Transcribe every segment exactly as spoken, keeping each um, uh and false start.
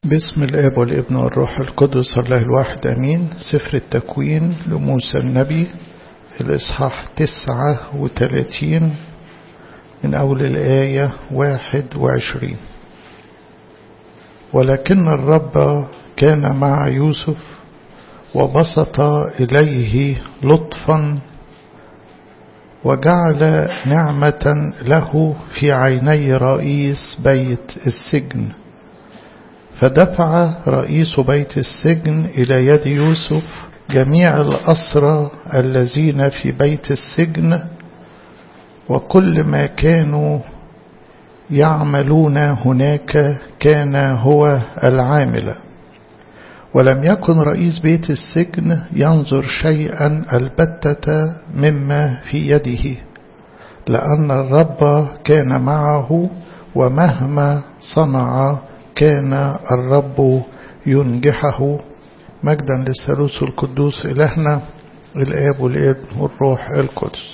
باسم الآب والابن والروح القدس الله الواحد أمين. سفر التكوين لموسى النبي الإصحاح تسعة وثلاثين من أول الآية واحد وعشرين. ولكن الرب كان مع يوسف وبسط إليه لطفا وجعل نعمة له في عيني رئيس بيت السجن، فدفع رئيس بيت السجن إلى يد يوسف جميع الأسرى الذين في بيت السجن وكل ما كانوا يعملون هناك كان هو العامل. ولم يكن رئيس بيت السجن ينظر شيئا البتة مما في يده، لأن الرب كان معه ومهما صنع كان الرب ينجحه. مجدا للثالوث القدوس إلهنا الآب والابن والروح القدس.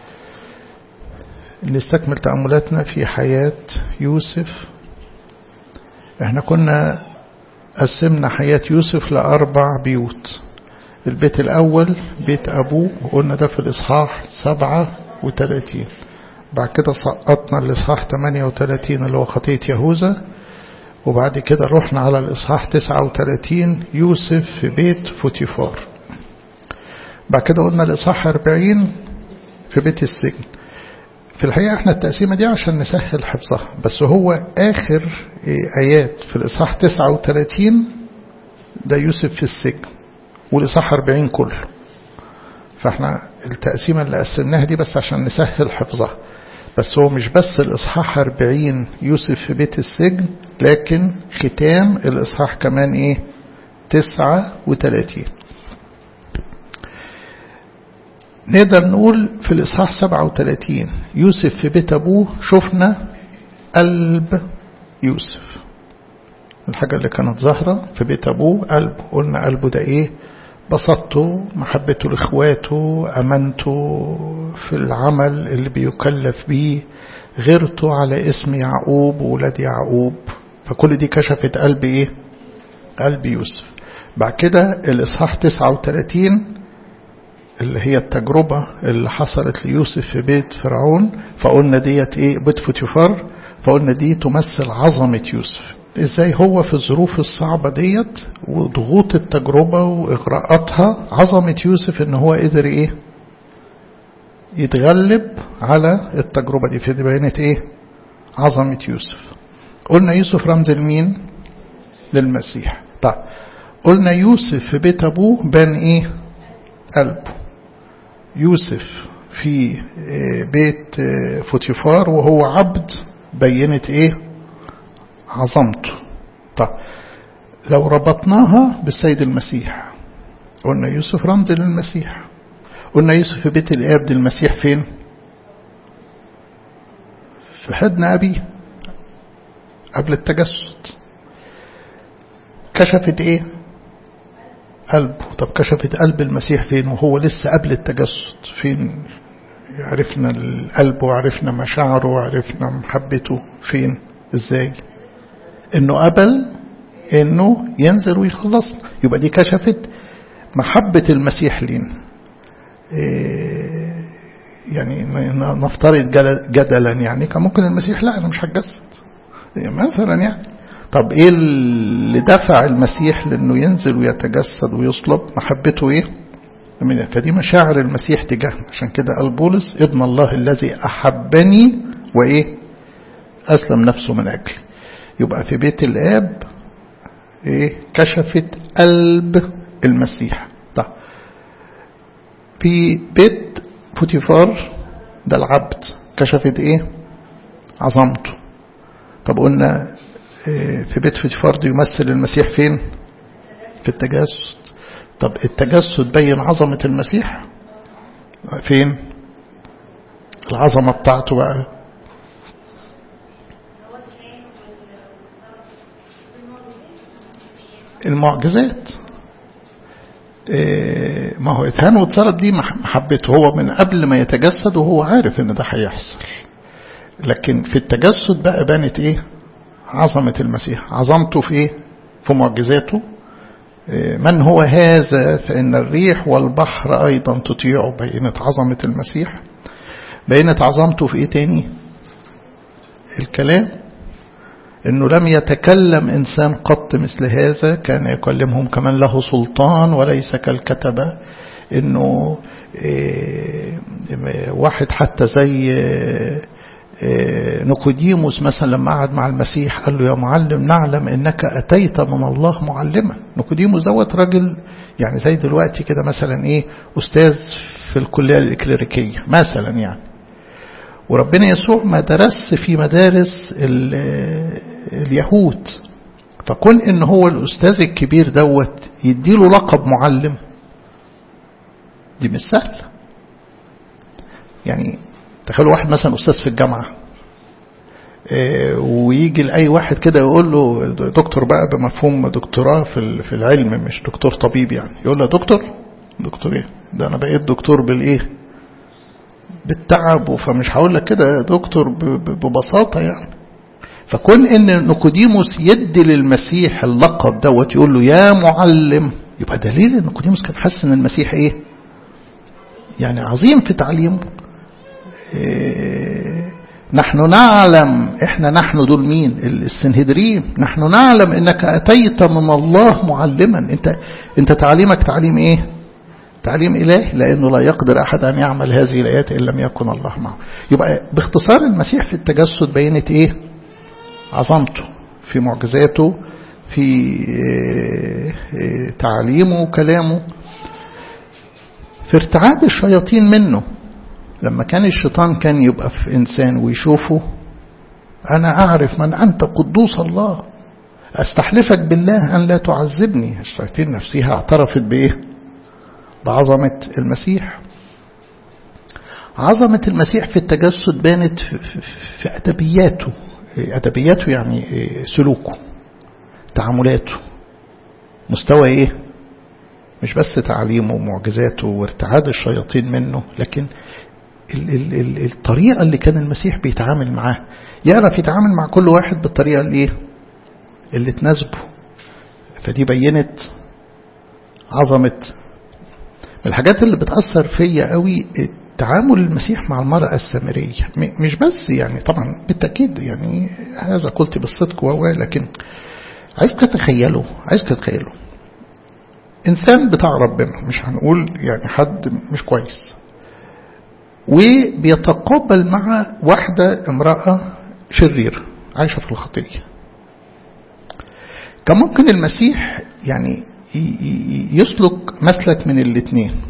نستكمل تأملاتنا في حياة يوسف. احنا كنا قسمنا حياة يوسف لأربع بيوت. البيت الأول بيت أبوه، قلنا ده في الإصحاح سبعة وثلاثين. بعد كده سقطنا الإصحاح ثمانية وثلاثين اللي هو خطية يهوذا، وبعد كده رحنا على الإصحاح تسعة وثلاثين يوسف في بيت فوتيفار. بعد كده قلنا الإصحاح أربعين في بيت السجن. في الحقيقة احنا التقسيمة دي عشان نسهل حفظها، بس هو آخر آيات في الإصحاح تسعة وثلاثين ده يوسف في السجن، والإصحاح أربعين كله. فاحنا التقسيمة اللي قسمناها دي بس عشان نسهل حفظها. بس هو مش بس الإصحاح أربعين يوسف في بيت السجن، لكن ختام الإصحاح كمان ايه تسعة وثلاثين. نقدر نقول في الإصحاح سبعة وثلاثين يوسف في بيت أبوه شفنا قلب يوسف، الحاجة اللي كانت ظاهرة في بيت أبوه قلبه. قلنا قلبه ده إيه؟ بسطته، محبته لإخواته، أمانته في العمل اللي بيكلف بيه، غيرته على اسم يعقوب وولاد يعقوب. فكل دي كشفت قلب إيه؟ قلب يوسف. بعد كده الإصحاح تسعة وثلاثين اللي هي التجربة اللي حصلت ليوسف في بيت فرعون، فقلنا ديت ايه؟ بيت فوتيفار. فقلنا دي تمثل عظمة يوسف، ازاي هو في الظروف الصعبة ديت وضغوط التجربة واغراءاتها عظمة يوسف ان هو قدر ايه؟ يتغلب على التجربة دي. في دي بينت ايه؟ عظمة يوسف. قلنا يوسف رمز لمين؟ للمسيح. طيب قلنا يوسف في بيت ابوه بان ايه؟ قلبه. يوسف في بيت فوتيفار وهو عبد بينت ايه؟ عظمته. طيب لو ربطناها بالسيد المسيح، قلنا يوسف رمز للمسيح. قلنا يوسف في بيت الآب دي المسيح فين؟ في حضن أبيه قبل التجسد. كشفت ايه؟ قلبه. طب كشفت قلب المسيح فين وهو لسه قبل التجسد؟ فين؟ عرفنا القلب وعرفنا مشاعره وعرفنا محبته فين؟ ازاي؟ انه قبل انه ينزل ويخلصنا. يبقى دي كشفت محبة المسيح لينا. إيه يعني نفترض جدلا يعني كان ممكن المسيح لا انا مش هتجسد مثلا يعني. طب ايه اللي دفع المسيح لانه ينزل ويتجسد ويصلب؟ محبته ايه؟ فدي مشاعر المسيح تجاهنا. عشان كده قال بولس ابن الله الذي احبني وايه؟ اسلم نفسه من اجلي. يبقى في بيت الاب ايه؟ كشفت قلب المسيح. طب في بيت فوتيفار ده العبد كشفت ايه؟ عظمته. طب قلنا في بيت فوتيفار دي يمثل المسيح فين؟ في التجسد. طب التجسد بين عظمة المسيح فين؟ العظمة بتاعته بقى المعجزات. ما هو اتهان واتصرف دي محبته هو من قبل ما يتجسد وهو عارف ان ده هيحصل. لكن في التجسد بقى بانت ايه؟ عظمة المسيح. عظمته في ايه؟ في معجزاته. من هو هذا فإن الريح والبحر أيضا تطيعه. بينت عظمة المسيح. بينت عظمته في إيه تاني؟ الكلام، إنه لم يتكلم إنسان قط مثل هذا، كان يكلمهم كمان له سلطان وليس كالكتبة. إنه واحد حتى زي نيقوديموس مثلا لما قعد مع المسيح قال له يا معلم نعلم إنك أتيت من الله معلما. نيقوديموس دوت راجل يعني زي دلوقتي كده مثلا إيه أستاذ في الكلية الإكليريكية مثلا يعني، وربنا يسوع ما درس في مدارس اليهود، فكون إن هو الأستاذ الكبير دوت يديله لقب معلم دي مش سهل. يعني تخيلوا واحد مثلا أستاذ في الجامعة ويجي لأي واحد كده يقول له دكتور بقى بمفهوم دكتوراه في في العلم مش دكتور طبيب يعني، يقول له دكتور دكتور ايه ده انا بقيت دكتور بالايه بالتعب، فمش هقول لك كده دكتور ببساطة يعني. فكون ان نيقوديموس يدي للمسيح اللقب دوت يقول له يا معلم، يبقى دليل ان نيقوديموس كان حاسس ان المسيح ايه يعني عظيم في تعليمه. إيه نحن نعلم، احنا نحن دول مين؟ السنهدرين. نحن نعلم انك اتيت من الله معلما. انت انت تعليمك تعليم ايه؟ تعليم إله، لأنه لا يقدر أحد أن يعمل هذه الآيات إن لم يكن الله معه. يبقى باختصار المسيح في التجسد بينت إيه؟ عظمته في معجزاته، في تعليمه وكلامه، في ارتعاد الشياطين منه. لما كان الشيطان كان يبقى في إنسان ويشوفه أنا أعرف من أنت قدوس الله أستحلفك بالله أن لا تعذبني. الشياطين نفسها اعترفت بإيه؟ بعظمة المسيح. عظمة المسيح في التجسد بانت في أدبياته. أدبياته يعني سلوكه، تعاملاته، مستوى إيه؟ مش بس تعليمه ومعجزاته وارتعاد الشياطين منه، لكن ال ال ال الطريقة اللي كان المسيح بيتعامل معاه. يعرف يتعامل مع كل واحد بالطريقة اللي إيه؟ اللي تناسبه. فدي بينت عظمة. من الحاجات اللي بتأثر فيا قوي تعامل المسيح مع المرأة السامرية. مش بس يعني طبعا بالتأكيد يعني هذا قلت بالصدق وهو، لكن عايزك تتخيلوا عايزك تتخيلوا إنسان بتاع ربنا، مش هنقول يعني حد مش كويس، وبيتقابل مع واحدة امرأة شريرة عايشة في الخطية. كان ممكن المسيح يعني يسلك مسلك من الاثنين.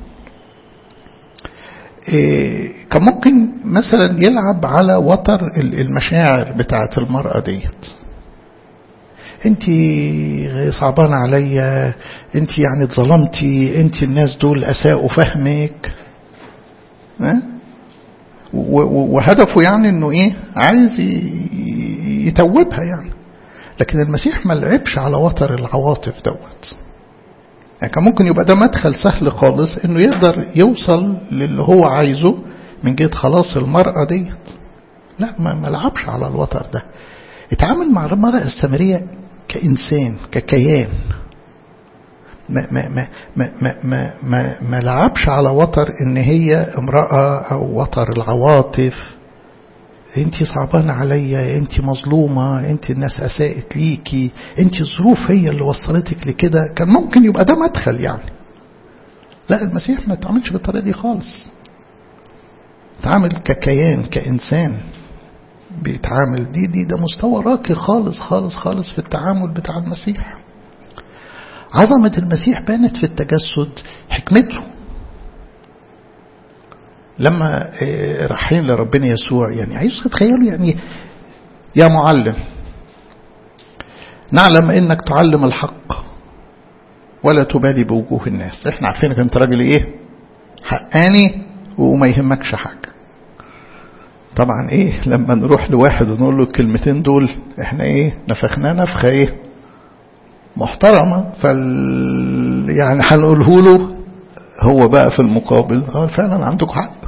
كان ممكن مثلا يلعب على وتر المشاعر بتاعت المرأة ديت. انت صعبان عليا، انت يعني اتظلمتي، انت الناس دول اساءوا فهمك، وهدفه يعني انه ايه عايز يتوبها يعني. لكن المسيح ما لعبش على وتر العواطف دوت. يعني كان ممكن يبقى ده مدخل سهل خالص انه يقدر يوصل للي هو عايزه من جهة خلاص المرأة ديت. لا، ما لعبش على الوتر ده. اتعامل مع المرأة السامرية كإنسان، ككيان. ما ما ما ما ما ما, ما, ما لعبش على وتر ان هي امرأة او وتر العواطف. انت صعبان عليا، انت مظلومة، انت الناس اساءت ليكي، انت الظروف هي اللي وصلتك لكده. كان ممكن يبقى ده مدخل يعني. لا، المسيح ما تعملش بالطريقة دي خالص. تعامل ككيان، كإنسان بيتعامل. دي دي ده مستوى راقي خالص خالص خالص في التعامل بتاع المسيح. عظمة المسيح بانت في التجسد، حكمته. لما رايحين لربنا يسوع يعني عايز تتخيلوا يعني يا معلم نعلم انك تعلم الحق ولا تبالي بوجوه الناس. احنا عارفينك انت راجل ايه حقاني وما يهمكش حاجة. طبعا ايه لما نروح لواحد ونقول له الكلمتين دول احنا ايه نفخنا نفخة ايه محترمة، فال يعني هنقوله له هو بقى في المقابل اه فعلا عندك حق.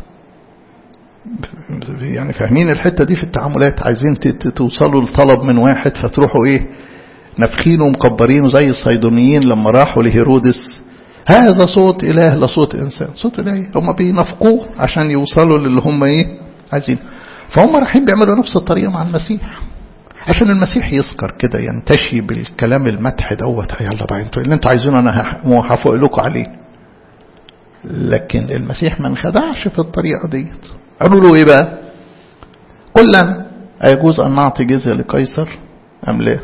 يعني فاهمين الحتة دي في التعاملات. عايزين توصلوا لطلب من واحد فتروحوا ايه نفخين ومكبرين زي الصيدونيين لما راحوا لهيرودس، هذا صوت إله لا صوت إنسان. صوت إله هم بينفقوه عشان يوصلوا للي هم إيه عايزين. فهم رايحين بيعملوا نفس الطريقة مع المسيح عشان المسيح يسكر كده، ينتشي بالكلام المدح دوت، يلا بقى انتوا اللي انتوا عايزينه انا هفوق لكم عليه. لكن المسيح ما انخدعش في الطريقة ديت. قالوا له ايه بقى؟ كلا أيجوز أن نعطي جزية لقيصر أم لا؟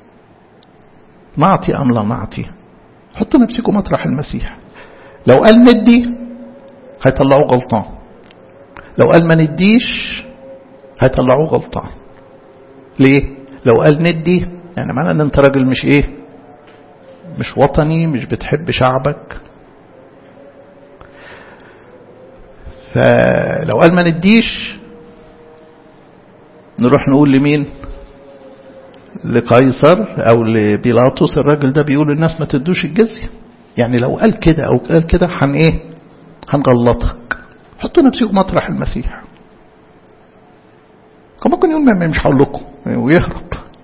نعطي أم لا نعطي؟ حطوا نفسكم مطرح المسيح. لو قال ندي هيطلعوه غلطان، لو قال ما نديش هيطلعوه غلطان. ليه؟ لو قال ندي يعني معنى ان انت راجل مش ايه، مش وطني، مش بتحب شعبك. فلو قال ما نديش نروح نقول لمين؟ لقيصر او لبيلاطس. الراجل ده بيقول الناس ما تدوش الجزية. يعني لو قال كده او قال كده هن ايه، هنغلطك. حطوا نفسكم مطرح المسيح. كان ممكن يقول مش هقول لكم ويهرب.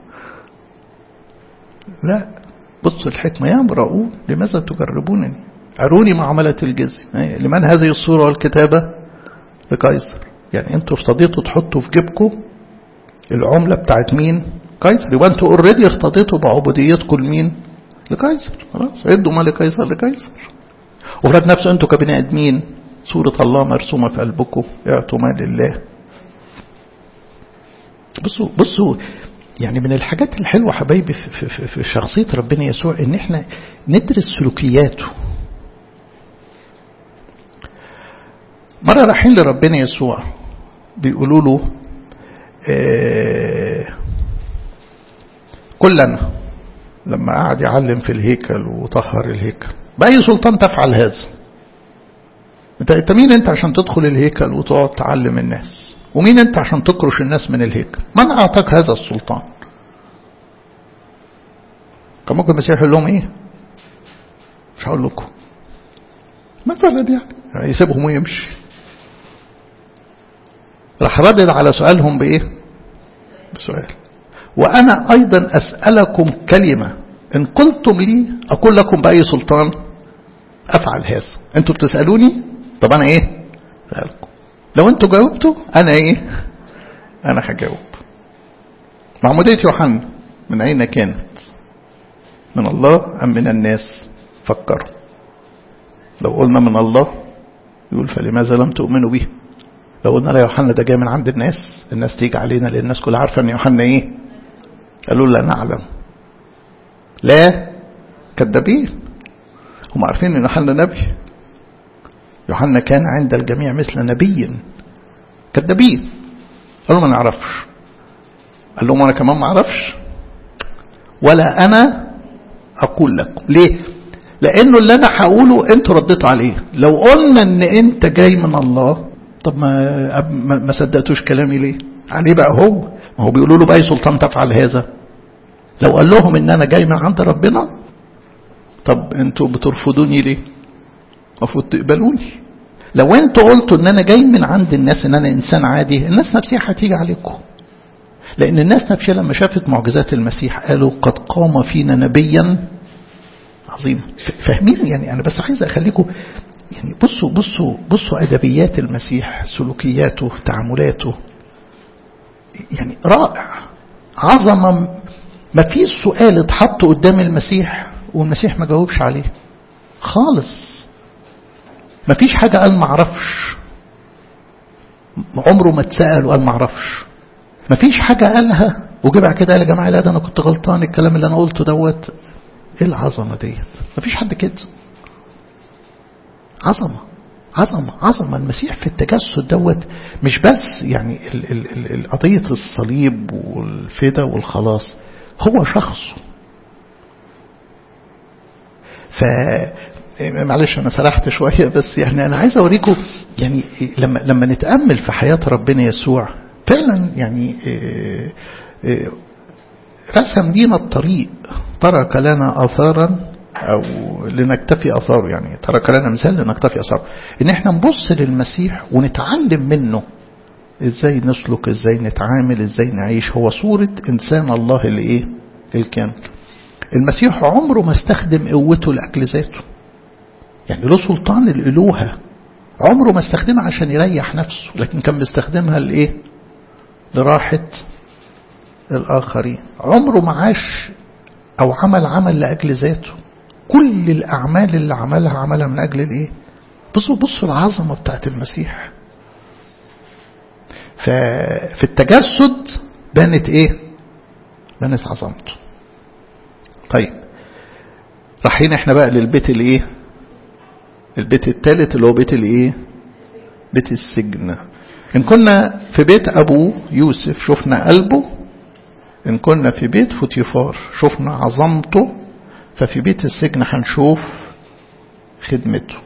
لا، بصوا الحكمة، يا امرؤون لماذا تجربونني؟ أروني معاملة الجزية. لمن هذه الصورة والكتابة؟ لقيصر. يعني انتوا ارتضيتوا تحطوا في جيبكم العملة بتاعت مين؟ قيصر. يبقى انتوا اوريدي ارتضيتوا بعبوديتكم لمين؟ لقيصر. خلاص ادوا ما لقيصر لقيصر. وفرد نفسه انتوا كبني ادمين صورة الله مرسومة في قلبكم، اعطوا ما لله. بصوا بصوا يعني من الحاجات الحلوة حبايبي في, في, في شخصية ربنا يسوع ان احنا ندرس سلوكياته. مرة رايحين لربنا يسوع بيقولوا له اه كلنا لما قعد يعلم في الهيكل وطهر الهيكل، بأي سلطان تفعل هذا؟ انت مين انت عشان تدخل الهيكل وتقعد تعلم الناس؟ ومين انت عشان تكرش الناس من الهيكل؟ من اعطاك هذا السلطان؟ كان ممكن المسيح يقول لهم ايه؟ مش هقول لكم مثلا، يعني يسيبهم ويمشي. راح ردد على سؤالهم بايه؟ بسؤال: وانا ايضا اسألكم كلمة، ان قلتم لي اقول لكم باي سلطان افعل هذا. انتوا بتسألوني، طب انا ايه؟ اسألكم. لو انتوا جاوبتوا انا ايه؟ انا هجاوب. معمودية يوحنا من اين كانت؟ من الله ام من الناس؟ فكروا. لو قلنا من الله يقول فلماذا لم تؤمنوا به؟ لو قلنا لا يوحنا ده جاي من عند الناس، الناس تيجي علينا لان الناس كلها عارفه ان يوحنا ايه؟ قالوا لا نعلم. لا، كذابين. هم عارفين ان يوحنا نبي. يوحنا كان عند الجميع مثل نبي. كذابين. قالوا ما نعرفش. قال لهم انا كمان ما اعرفش ولا انا اقول لكم. ليه؟ لانه اللي انا هقوله انتوا رديتوا عليه. لو قلنا ان انت جاي من الله، طب ما ما صدقتوش كلامي ليه؟ عليه بقى هو ما هو بيقولوا له باي سلطان تفعل هذا. لو قال لهم ان انا جاي من عند ربنا، طب انتوا بترفضوني ليه؟ المفروض تقبلوني. لو انتوا قلتوا ان انا جاي من عند الناس، ان انا انسان عادي، الناس نفسها هتيجي عليكم. لان الناس نفسها لما شافت معجزات المسيح قالوا قد قام فينا نبيا عظيم. فاهمين؟ يعني انا بس عايز اخليكم يعني بصوا بصوا بصوا ادبيات المسيح، سلوكياته، تعاملاته، يعني رائع. عظمه. ما فيش سؤال اتحط قدام المسيح والمسيح ما جاوبش عليه خالص. ما فيش حاجه قال ما اعرفش، عمره ما اتسال وقال ما اعرفش. ما فيش حاجه قالها وجي بعد كده قال يا جماعه لا ده انا كنت غلطان، الكلام اللي انا قلته دوت. ايه العظمه ديت؟ ما فيش حد كده. عظمه عظمه عظمه. المسيح في التجسد دوت مش بس يعني قضيه الصليب والفدا والخلاص، هو شخصه. ف معلش انا سرحت شويه، بس يعني انا عايز اوريكم يعني لما لما نتامل في حياه ربنا يسوع فعلا يعني رسم لينا الطريق، ترك لنا اثارا او لنكتفي اثاره. يعني ترك لنا مثال لنكتفي اثاره، ان احنا نبص للمسيح ونتعلم منه ازاي نسلك، ازاي نتعامل، ازاي نعيش. هو صورة انسان الله اللي ايه؟ الكامل. المسيح عمره ما استخدم قوته لأجل ذاته، يعني له سلطان الألوهة، عمره ما استخدمها عشان يريح نفسه، لكن كان بيستخدمها لإيه؟ لراحة الآخرين. عمره ما عاش أو عمل عمل لأجل ذاته، كل الأعمال اللي عملها عملها من أجل الإيه؟ بصوا بصوا العظمة بتاعت المسيح. ففي التجسد بانت إيه؟ بانت عظمته. طيب رايحين احنا بقى للبيت الايه؟ البيت الثالث اللي هو بيت الايه؟ بيت السجن. ان كنا في بيت ابوه يوسف شفنا قلبه، ان كنا في بيت فوتيفار شفنا عظمته، ففي بيت السجن هنشوف خدمته.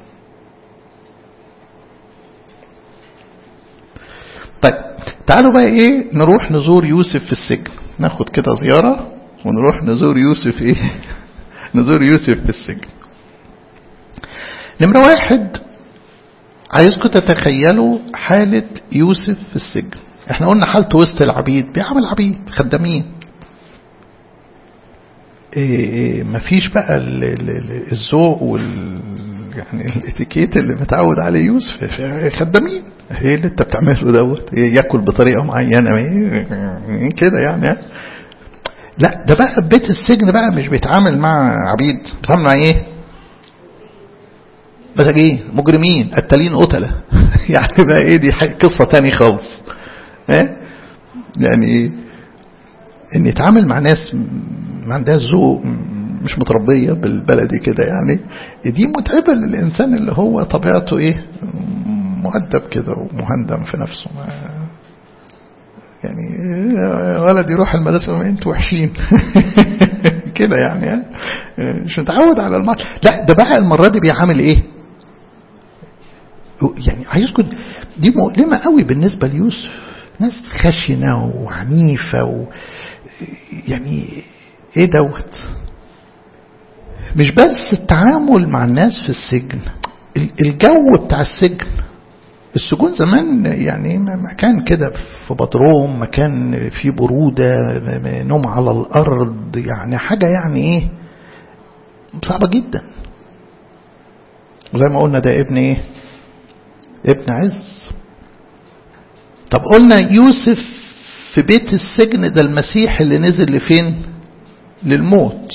طيب تعالوا بقى ايه، نروح نزور يوسف في السجن، ناخد كده زيارة ونروح نزور يوسف ايه نزور يوسف في السجن. نمرة واحد، عايزكم تتخيلوا حالة يوسف في السجن. احنا قلنا حالته وسط العبيد، بيعمل عبيد خدامين، إيه مفيش بقى الذوق وال يعني الاتيكيت اللي متعود عليه يوسف، خدامين. ايه اللي انت بتعمله دوت؟ ياكل بطريقة معينة ايه كده يعني. لا ده بقى بيت السجن بقى مش بيتعامل مع عبيد، بيتعامل مع ايه؟ مساجين، مجرمين، قتالين، قتلة يعني بقى ايه، دي قصة تاني خالص. ايه يعني ان يتعامل مع ناس ما عندها ذوق، مش متربية بالبلدي كده يعني، دي متعبة للإنسان اللي هو طبيعته ايه، مؤدب كده ومهندم في نفسه. يعني ولد يروح المدرسة ما انتوا وحشين كده يعني، مش متعود على المرض. لا ده بقى المرة دي بيعمل ايه يعني، عايزكم دي مؤلمة قوي بالنسبة ليوسف. ناس خشنة وعنيفة و يعني ايه دوت. مش بس التعامل مع الناس في السجن، الجو بتاع السجن. السجون زمان يعني مكان كده في بدروم، مكان فيه برودة، نوم على الأرض، يعني حاجة يعني ايه صعبة جدا. وزي ما قلنا ده ابن ايه؟ ابن عز. طب قلنا يوسف في بيت السجن، ده المسيح اللي نزل لفين؟ للموت.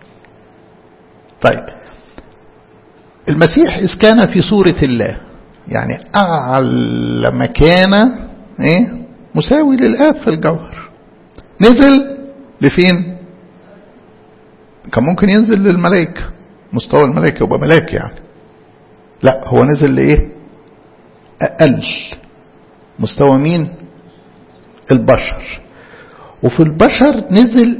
طيب المسيح إذ كان في صورة الله، يعني أعلى مكانة إيه؟ مساوي للآب في الجوهر، نزل لفين؟ كان ممكن ينزل للملائكة، مستوى الملائكة يبقى ملاك يعني. لا هو نزل لإيه؟ أقل مستوى مين؟ البشر. وفي البشر نزل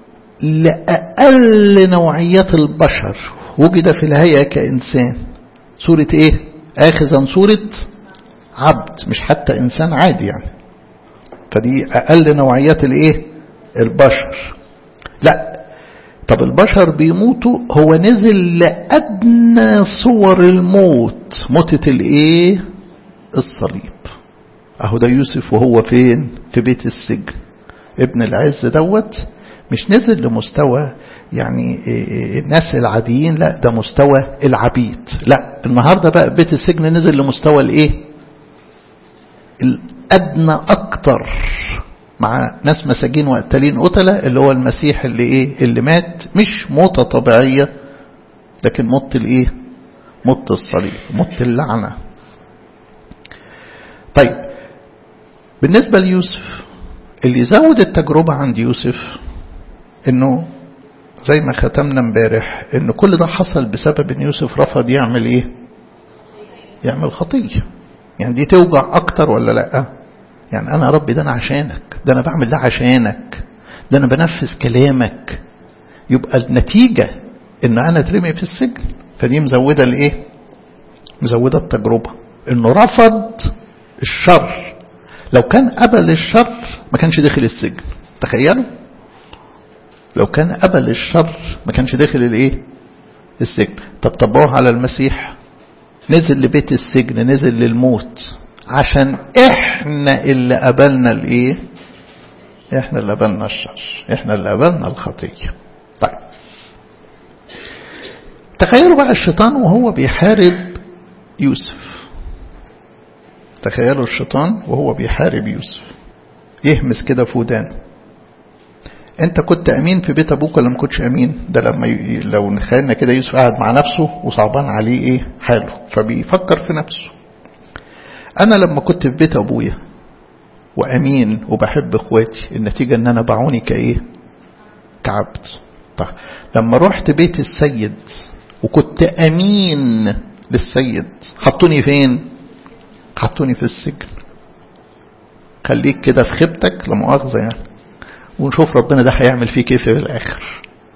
لأقل نوعيات البشر، وجد في الهيئة كإنسان، صورة إيه؟ آخذا صورة عبد، مش حتى إنسان عادي يعني. فدي أقل نوعيات الإيه؟ البشر. لا طب البشر بيموتوا، هو نزل لأدنى صور الموت، موتة الإيه؟ الصليب. أهو ده يوسف وهو فين؟ في بيت السجن. ابن العز دوت مش نزل لمستوى يعني الناس العاديين، لا ده مستوى العبيد. لا النهاردة بقى بيت السجن نزل لمستوى الايه؟ الأدنى أكتر، مع ناس مساجين وقتالين قتلة، اللي هو المسيح اللي ايه؟ اللي مات مش موتة طبيعية، لكن موت الايه؟ موت الصليب، موت اللعنة. طيب بالنسبة ليوسف، اللي يزود التجربة عند يوسف انه زي ما ختمنا امبارح، ان كل ده حصل بسبب ان يوسف رفض يعمل ايه؟ يعمل خطية. يعني دي توجع اكتر ولا لا؟ يعني انا يا رب ده انا عشانك، ده انا بعمل ده عشانك، ده انا بنفذ كلامك، يبقى النتيجة ان انا اترمي في السجن. فدي مزودة الايه؟ مزودة التجربة، انه رفض الشر. لو كان قبل الشر ما كانش داخل السجن. تخيلوا لو كان قبل الشر ما كانش داخل الايه؟ السجن. طب طبقوه على المسيح، نزل لبيت السجن، نزل للموت عشان احنا اللي قبلنا الايه؟ احنا اللي قبلنا الشر، احنا اللي قبلنا الخطية. طيب تخيلوا بقى الشيطان وهو بيحارب يوسف. تخيلوا الشيطان وهو بيحارب يوسف يهمس كده في ودانه: انت كنت امين في بيت ابوك ولا ما كنتش امين؟ ده لما ي... لو نخيلنا كده يوسف قاعد مع نفسه وصعبان عليه ايه حاله، فبيفكر في نفسه: انا لما كنت في بيت ابويا وامين وبحب اخواتي، النتيجة ان انا باعوني كايه؟ كعبد. طيب لما رحت بيت السيد وكنت امين للسيد، حطوني فين؟ حطوني في السجن. خليك كده في خيبتك لا مؤاخذة يعني، ونشوف ربنا ده هيعمل فيك ايه في الاخر.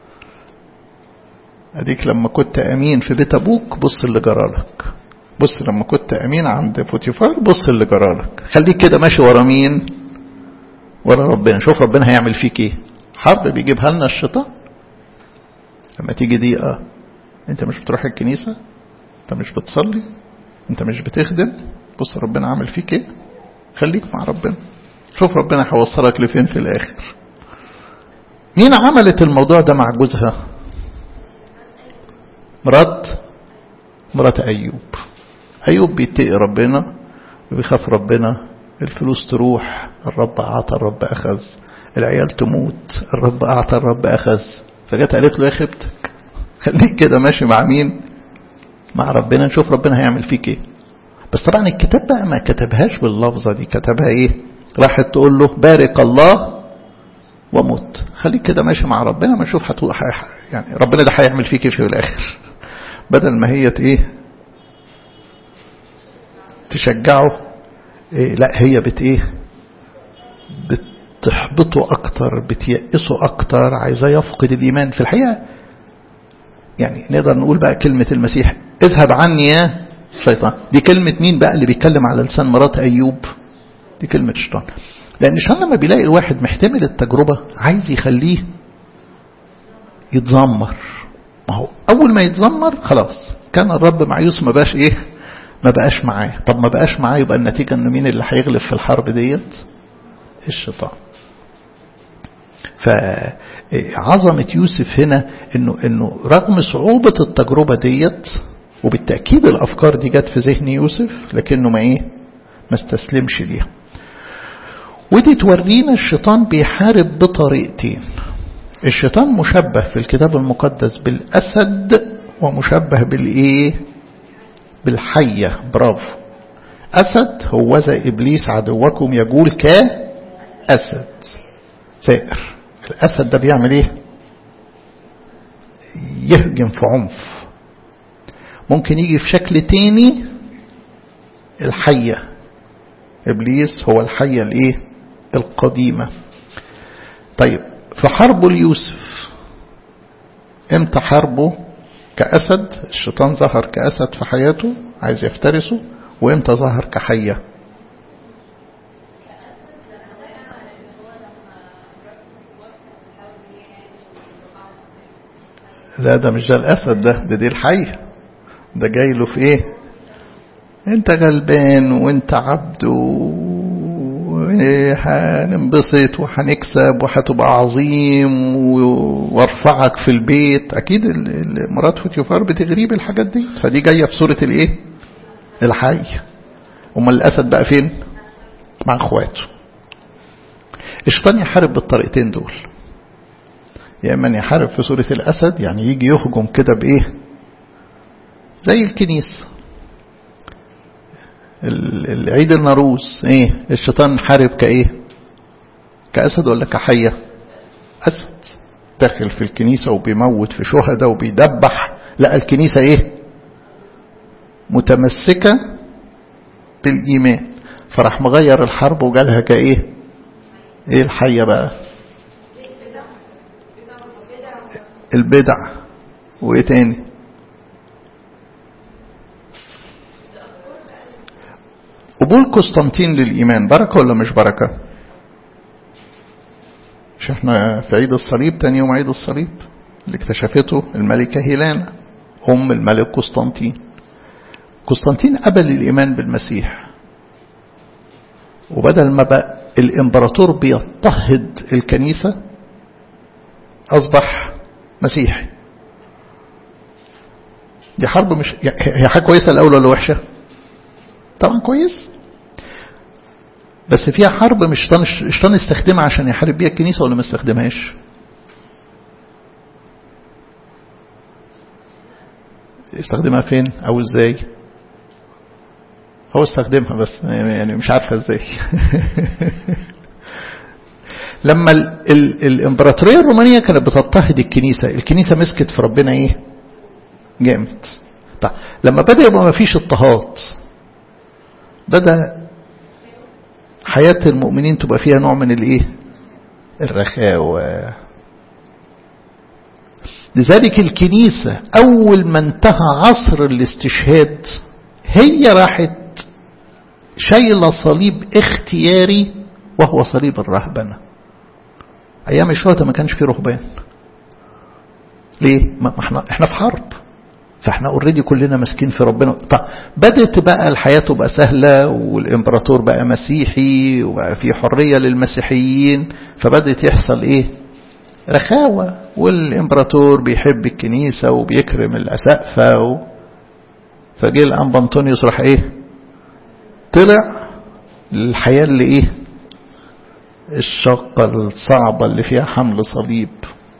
اديك لما كنت امين في بيت ابوك بص اللي جرالك، بص لما كنت امين عند فوتيفار بص اللي جرالك. خليك كده ماشي ورا مين؟ ورا ربنا. شوف ربنا هيعمل فيك ايه. حرب بيجيبها لنا الشيطان. لما تيجي دقيقة انت مش بتروح الكنيسة، انت مش بتصلي، انت مش بتخدم، بص ربنا عمل فيك ايه. خليك مع ربنا، شوف ربنا هيوصلك لفين في الاخر. مين عملت الموضوع ده مع جوزها؟ مرات مرات ايوب. ايوب بيتقي ربنا وبيخاف ربنا. الفلوس تروح الرب اعطى الرب اخذ، العيال تموت الرب اعطى الرب اخذ. فجت قالت له يا خيبتك، خليك كده ماشي مع مين؟ مع ربنا، نشوف ربنا هيعمل فيك ايه. بس طبعا الكتاب بقى ما كتبهاش باللفظة دي، كتبها ايه؟ راحت تقول له بارك الله ومت. خليك كده ماشي مع ربنا ما نشوف هتروح يعني ربنا ده هيعمل فيك ايه في الاخر. بدل ما هي ايه تشجعه، إيه لا هي بت ايه بتحبطه اكتر، بتيأسه اكتر، عايزاه يفقد الايمان. في الحقيقة يعني نقدر نقول بقى كلمة المسيح اذهب عني يا شيطان، دي كلمة مين بقى اللي بيتكلم على لسان مرات ايوب؟ دي كلمة الشيطان. لان الشيطان لما بيلاقي الواحد محتمل التجربة عايز يخليه يتذمر. ما هو اول ما يتذمر خلاص كان الرب مع يوسف ما بقاش ايه ما بقاش معاه. طب ما بقاش معاه يبقى النتيجة ان مين اللي هيغلب في الحرب ديت؟ الشيطان. فعظمة يوسف هنا انه انه رغم صعوبة التجربة ديت، وبالتأكيد الافكار دي جت في ذهن يوسف، لكنه ما ايه ما استسلمش ليها. ودي تورينا الشيطان بيحارب بطريقتين. الشيطان مشبه في الكتاب المقدس بالأسد، ومشبه بالإيه؟ بالحية. برافو. أسد هو ذا إبليس عدوكم يجول كأسد سائر. الأسد ده بيعمل إيه؟ يهجم في عنف. ممكن يجي في شكل تاني الحية. إبليس هو الحية الإيه؟ القديمة. طيب في حربه ليوسف امتى حربه كأسد؟ الشيطان ظهر كأسد في حياته عايز يفترسه، وامتى ظهر كحية؟ لا ده مش ده الأسد، ده ده دي الحية. ده جاي له في ايه؟ انت غلبان وانت عبد وهننبسط وهنكسب وهتبقى عظيم وارفعك في البيت. اكيد مرات فوتيفار بتغريب الحاجات دي، فدي جاية في صورة الايه؟ الحي. امال الاسد بقى فين؟ مع اخواته. الشيطان يحارب بالطريقتين دول، يا اما يحارب في صورة الاسد، يعني يجي يهجم كده بايه؟ زي الكنيسة العيد الناروز، ايه الشيطان حارب كايه؟ كأسد ولا كحية؟ أسد. داخل في الكنيسة وبيموت في شهداء وبيدبح. لا الكنيسة ايه؟ متمسكة بالإيمان. فراح مغير الحرب وجالها كايه؟ ايه الحية بقى؟ البدع. وايه تاني؟ قبول قسطنطين للإيمان بركة ولا مش بركة؟ مش احنا في عيد الصليب تاني يوم عيد الصليب اللي اكتشفته الملكة هيلانا أم الملك قسطنطين. قسطنطين قبل الإيمان بالمسيح، وبدل ما بقى الإمبراطور بيضطهد الكنيسة أصبح مسيحي. دي حرب مش هي حاجة كويسة الأول ولا وحشة؟ طبعا كويس، بس فيها حرب مش شيطان شيطان استخدمها عشان يحارب بيها الكنيسة ولا ما استخدمهاش؟ استخدمها فين أو إزاي؟ هو استخدمها بس يعني مش عارفة إزاي. لما ال ال الإمبراطورية الرومانية كانت بتضطهد الكنيسة، الكنيسة مسكت في ربنا إيه؟ جامد. طيب لما بدأ يبقى ما فيش اضطهاد، بدأ حياة المؤمنين تبقى فيها نوع من الإيه؟ الرخاوة. لذلك الكنيسة أول ما انتهى عصر الاستشهاد هي راحت شايلة صليب اختياري وهو صليب الرهبنة. أيام الشهداء ما كانش فيه رهبان. ليه؟ ما احنا احنا في حرب، فاحنا اوريدي كلنا ماسكين في ربنا. طيب بدأت بقى الحياة تبقى سهلة، والإمبراطور بقى مسيحي وبقى في حرية للمسيحيين، فبدأت يحصل ايه؟ رخاوة، والإمبراطور بيحب الكنيسة وبيكرم الأسقفة و... فجي الأنبا أنطونيوس راح ايه؟ طلع الحياة اللي ايه؟ الشاقة الصعبة اللي فيها حمل صليب.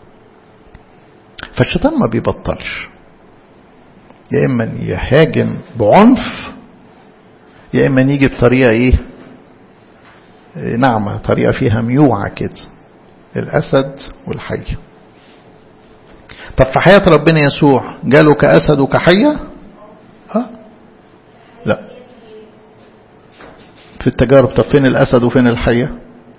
فالشيطان ما بيبطلش، يا إما يهاجم بعنف، يا إما يجي بطريقة إيه؟ نعمة، طريقة فيها ميوعة كده، الأسد والحية. طب في حياة ربنا يسوع جاله كأسد وكحية؟ ها؟ لا. في التجارب طب فين الأسد وفين الحية؟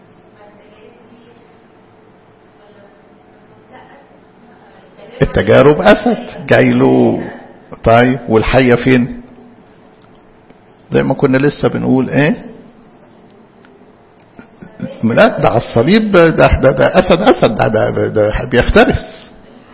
التجارب أسد جاي له. طيب والحية فين؟ زي ما كنا لسه بنقول ايه؟ لا ده على الصليب، ده ده, ده أسد أسد ده, ده, ده, ده بيفترس.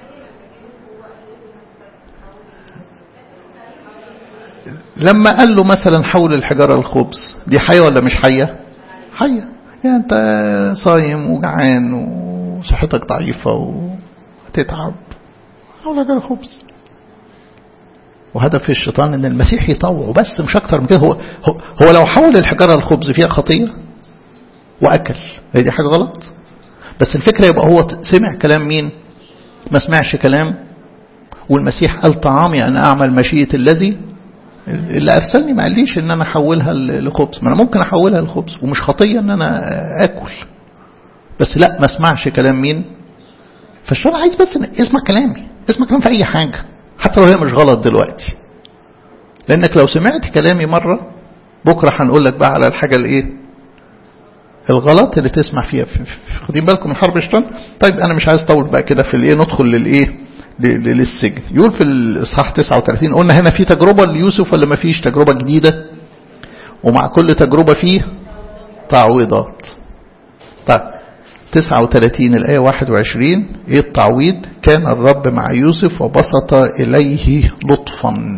لما قال له مثلا حول الحجارة الخبز، دي حية ولا مش حية؟ حية. يعني انت صايم وجعان وصحتك ضعيفة وتتعب، حول الحجارة الخبز. وهدف الشيطان ان المسيح يطوعه بس مش اكتر من كده. هو, هو, هو لو حول الحجارة الخبز فيها خطية واكل، هي دي حاجة غلط. بس الفكرة يبقى هو سمع كلام مين؟ ما سمعش كلام. والمسيح قال طعامي أن أعمل مشيئة الذي اللي أرسلني، ما قاليش ان انا احولها لخبز. ما انا ممكن احولها لخبز ومش خطية ان انا اكل، بس لا ما اسمعش كلام مين؟ فالشرع عايز بس اسمع كلامي، اسمع كلام في اي حاجة حتى لو هي مش غلط دلوقتي، لانك لو سمعت كلامي مرة بكرة هنقول لك بقى على الحاجة الايه الغلط اللي تسمع فيها. خدين بالكم من حرب الشيطان. طيب انا مش عايز اطول بقى كده في الايه، ندخل للايه للسجن. يقول في الإصحاح تسعة وثلاثين، قلنا هنا في تجربة ليوسف ولا ما فيش تجربة جديدة؟ ومع كل تجربة فيه تعويضات. طيب تسعة وثلاثين الآية واحد وعشرين، ايه التعويض؟ كان الرب مع يوسف وبسط إليه لطفا.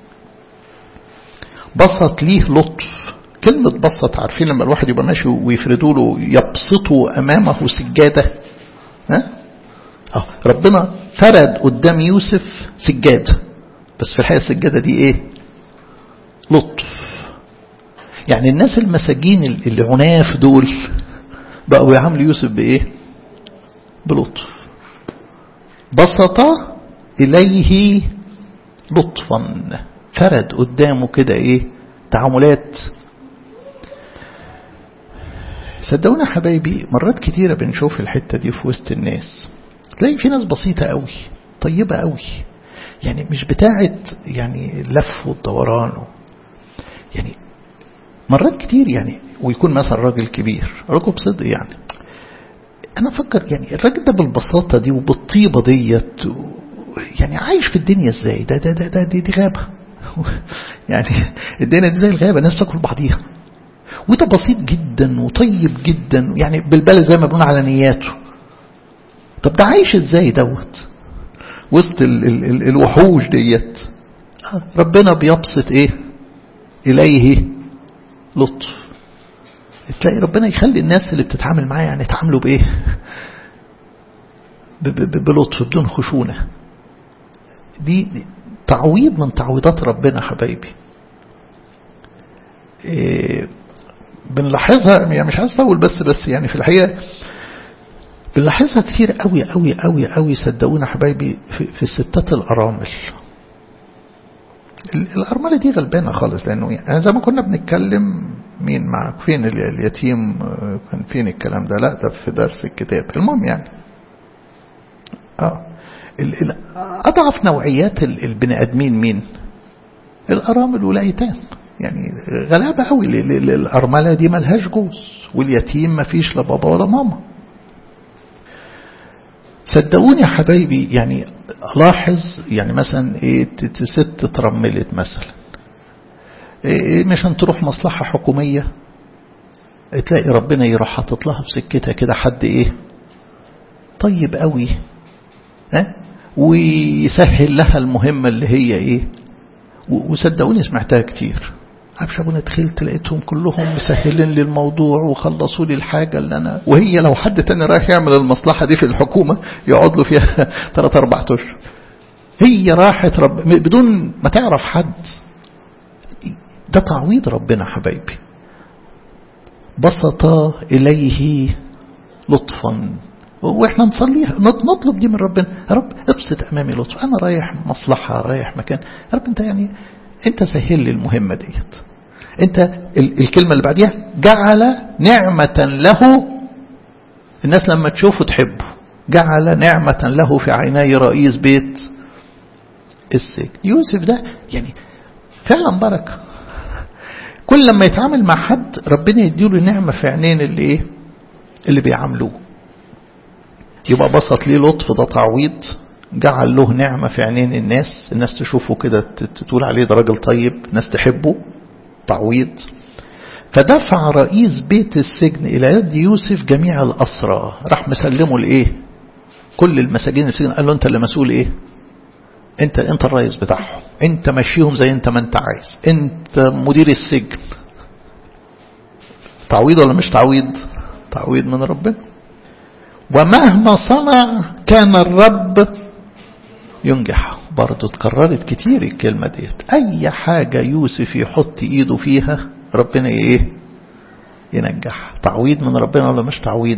بسط ليه لطف. كلمة بسط عارفين لما الواحد يبقى ماشي ويفردوا له يبسطوا أمامه سجادة، ها؟ اه ربنا فرد قدام يوسف سجادة، بس في الحقيقة السجادة دي ايه؟ لطف. يعني الناس المساجين اللي عناف دول بقوا يعاملوا يوسف بايه؟ بلطف. بسط إليه لطفا، فرد قدامه كده ايه؟ تعاملات. صدقونا حبايبي مرات كتيرة بنشوف الحتة دي في وسط الناس، تلاقي في ناس بسيطة قوي، طيبة قوي، يعني مش بتاعت يعني اللف والدوران، يعني مرات كتير يعني. ويكون مثلا راجل كبير، راجل بصدق يعني، انا افكر يعني الراجل ده بالبساطة دي وبالطيبة ديت يعني عايش في الدنيا ازاي؟ ده ده ده, ده دي, دي غابة. يعني الدنيا دي زي الغابة، الناس تاكل بعضيها. وده بسيط جدا وطيب جدا، يعني بالبلد زي ما بنقول على نياته. طب ده عايش ازاي دوت وسط ال ال ال الوحوش ديت؟ ربنا بيبسط ايه اليه لطف. تلاقي ربنا يخلي الناس اللي بتتعامل معاه يعني يتعاملوا بايه؟ بلطف بدون خشونة. دي تعويض من تعويضات ربنا حبايبي. إيه بنلاحظها، يعني مش عايز اطول بس بس يعني في الحقيقة بنلاحظها كتير قوي قوي قوي قوي صدقونا حبايبي في, في الستات الأرامل. الأرملة دي غلبانة خالص، لأنه يعني زي ما كنا بنتكلم مين معك فين اليتيم كان فين الكلام ده، لا ده في درس الكتاب. المهم يعني اه أضعف نوعيات البني آدمين مين؟ الأرامل والأيتام. يعني غلابة قوي. الأرملة دي ملهاش جوز، واليتيم مفيش لا بابا ولا ماما. صدقوني يا حبايبي، يعني لاحظ يعني مثلا ايه ست ترملت مثلا إيه مش هتروح مصلحة حكومية، تلاقي ربنا يروح حاطط لها في سكتها كده حد ايه طيب قوي ها ويسهل لها المهمة اللي هي ايه. وصدقوني سمعتها كتير. عارف ابونا دخلت لقيتهم كلهم مسهلين لي الموضوع وخلصوا لي الحاجة اللي انا، وهي لو حد تاني رايح يعمل المصلحة دي في الحكومة يقعد له فيها ثلاثة أربعة أشهر. هي راحت رب بدون ما تعرف حد. ده تعويض ربنا حبايبي. بسط إليه لطفا، واحنا نصليها نطلب دي من ربنا. يا رب ابسط امامي لطف، انا رايح مصلحة رايح مكان، يا رب انت يعني انت سهل لي المهمة ديت. انت الكلمة اللي بعديها جعل نعمة له، الناس لما تشوفه تحبه. جعل نعمة له في عيني رئيس بيت السجن. يوسف ده يعني فعلا بركة. كل لما يتعامل مع حد ربنا يديله نعمة في عينين اللي ايه اللي بيعاملوه. يبقى بسط ليه لطف، ده تعويض. جعل له نعمة في عينين الناس، الناس تشوفه كده تقول عليه ده راجل طيب، ناس تحبه، تعويض. فدفع رئيس بيت السجن إلى يد يوسف جميع الأسرى. راح مسلمه لإيه؟ كل المساجين السجن. قال له أنت اللي مسؤول إيه؟ أنت أنت الرئيس بتاعهم، أنت مشيهم زي أنت ما أنت عايز، أنت مدير السجن. تعويض ولا مش تعويض؟ تعويض من ربنا. ومهما صنع كان الرب ينجح. برضو اتكررت كتير الكلمة ديت. أي حاجة يوسف يحط إيده فيها ربنا إيه ينجح. تعويض من ربنا ولا مش تعويض؟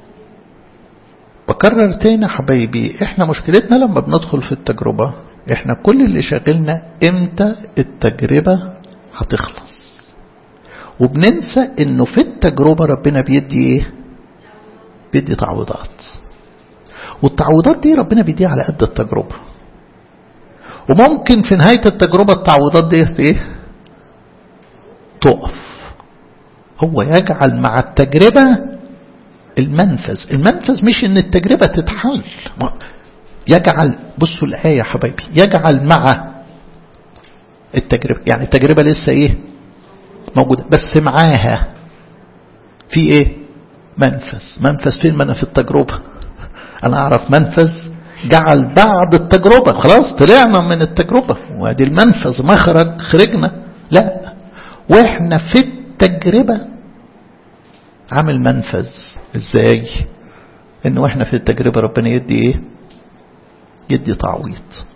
بكرر تاني حبايبي، احنا مشكلتنا لما بندخل في التجربة احنا كل اللي شاغلنا امتى التجربة هتخلص، وبننسى انه في التجربة ربنا بيدي ايه؟ بيدي تعويضات. والتعويضات دي ربنا بيديها على قد التجربة. وممكن في نهاية التجربة التعويضات دي ايه؟ تقف. هو يجعل مع التجربة المنفذ. المنفذ مش ان التجربة تتحل، يجعل، بصوا الآية يا حبايبي، يجعل مع التجربة. يعني التجربة لسه ايه موجودة، بس معاها في ايه منفذ. منفذ فين؟ ما في التجربة. انا اعرف منفذ جعل بعد التجربة، خلاص طلعنا من التجربة وادي المنفذ مخرج خرجنا. لا، واحنا في التجربة عامل منفذ. ازاي؟ انه احنا في التجربة ربنا يدي ايه؟ يدي تعويض.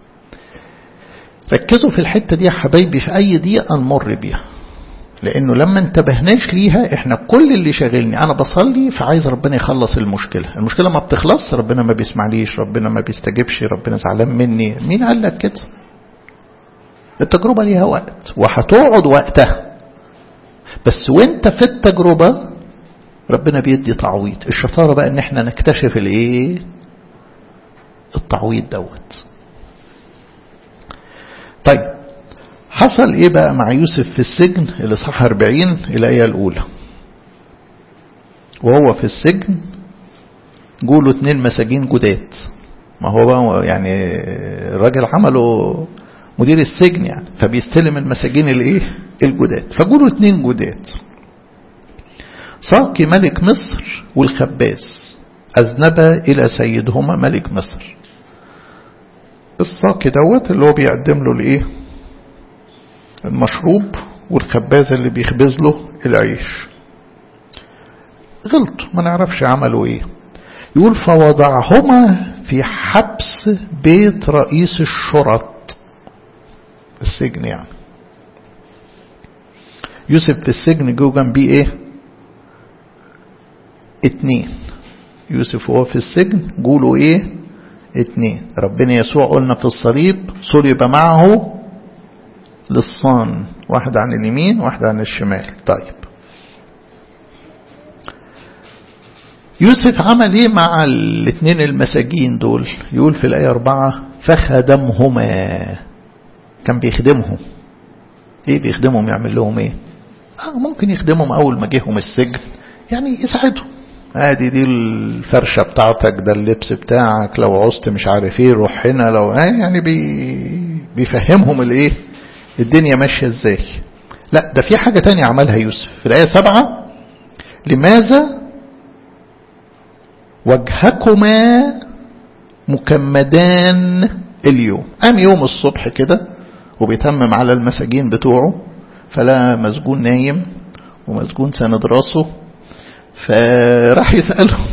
ركزوا في الحتة دي يا حبايبي في اي دقيقة نمر بيها، لانه لما انتبهناش ليها احنا كل اللي شاغلني انا بصلي فعايز ربنا يخلص المشكلة. المشكلة ما بتخلص، ربنا ما بيسمعليش، ربنا ما بيستجبش، ربنا زعلان مني. مين قال لك كده؟ التجربة ليها وقت وهتقعد وقتها، بس وانت في التجربة ربنا بيدي تعويض. الشطارة بقى ان احنا نكتشف الايه التعويض دوت. طيب حصل ايه بقى مع يوسف في السجن؟ الإصحاح أربعين الآية الأولى. وهو في السجن جوله اتنين مساجين جداد. ما هو بقى يعني الراجل عمله مدير السجن يعني، فبيستلم المساجين الايه الجداد. فجوله اتنين جداد، ساقي ملك مصر والخباز أذنبا إلى سيدهما ملك مصر. الساقي دوت اللي هو بيقدم له الايه المشروب، والخباز اللي بيخبز له العيش. غلطوا، ما نعرفش عملوا ايه. يقول فوضعهما في حبس بيت رئيس الشرط السجن يعني. يوسف في السجن جو جنبيه ايه؟ اتنين. يوسف وهو في السجن قولوا ايه؟ اتنين. ربنا يسوع قلنا في الصليب صلب معه للصان، واحد عن اليمين واحد عن الشمال. طيب يوسف عمل ايه مع الاثنين المساجين دول؟ يقول في الآية أربعة فخدمهما. كان بيخدمهم. ايه بيخدمهم؟ يعمل لهم ايه؟ آه ممكن يخدمهم اول ما جيهم السجن يعني يساعدهم. ادي دي الفرشة بتاعتك، ده اللبس بتاعك، لو عوزت مش عارف ايه روح هنا، لو آه يعني بي بيفهمهم الايه الدنيا ماشية ازاي. لا ده في حاجة تانية عملها يوسف في الآية سبعة. لماذا وجهكما مكمدان اليوم؟ قام يوم الصبح كده وبيتمم على المساجين بتوعه، فلا مسجون نايم ومسجون ساند راسه، فراح يسألهم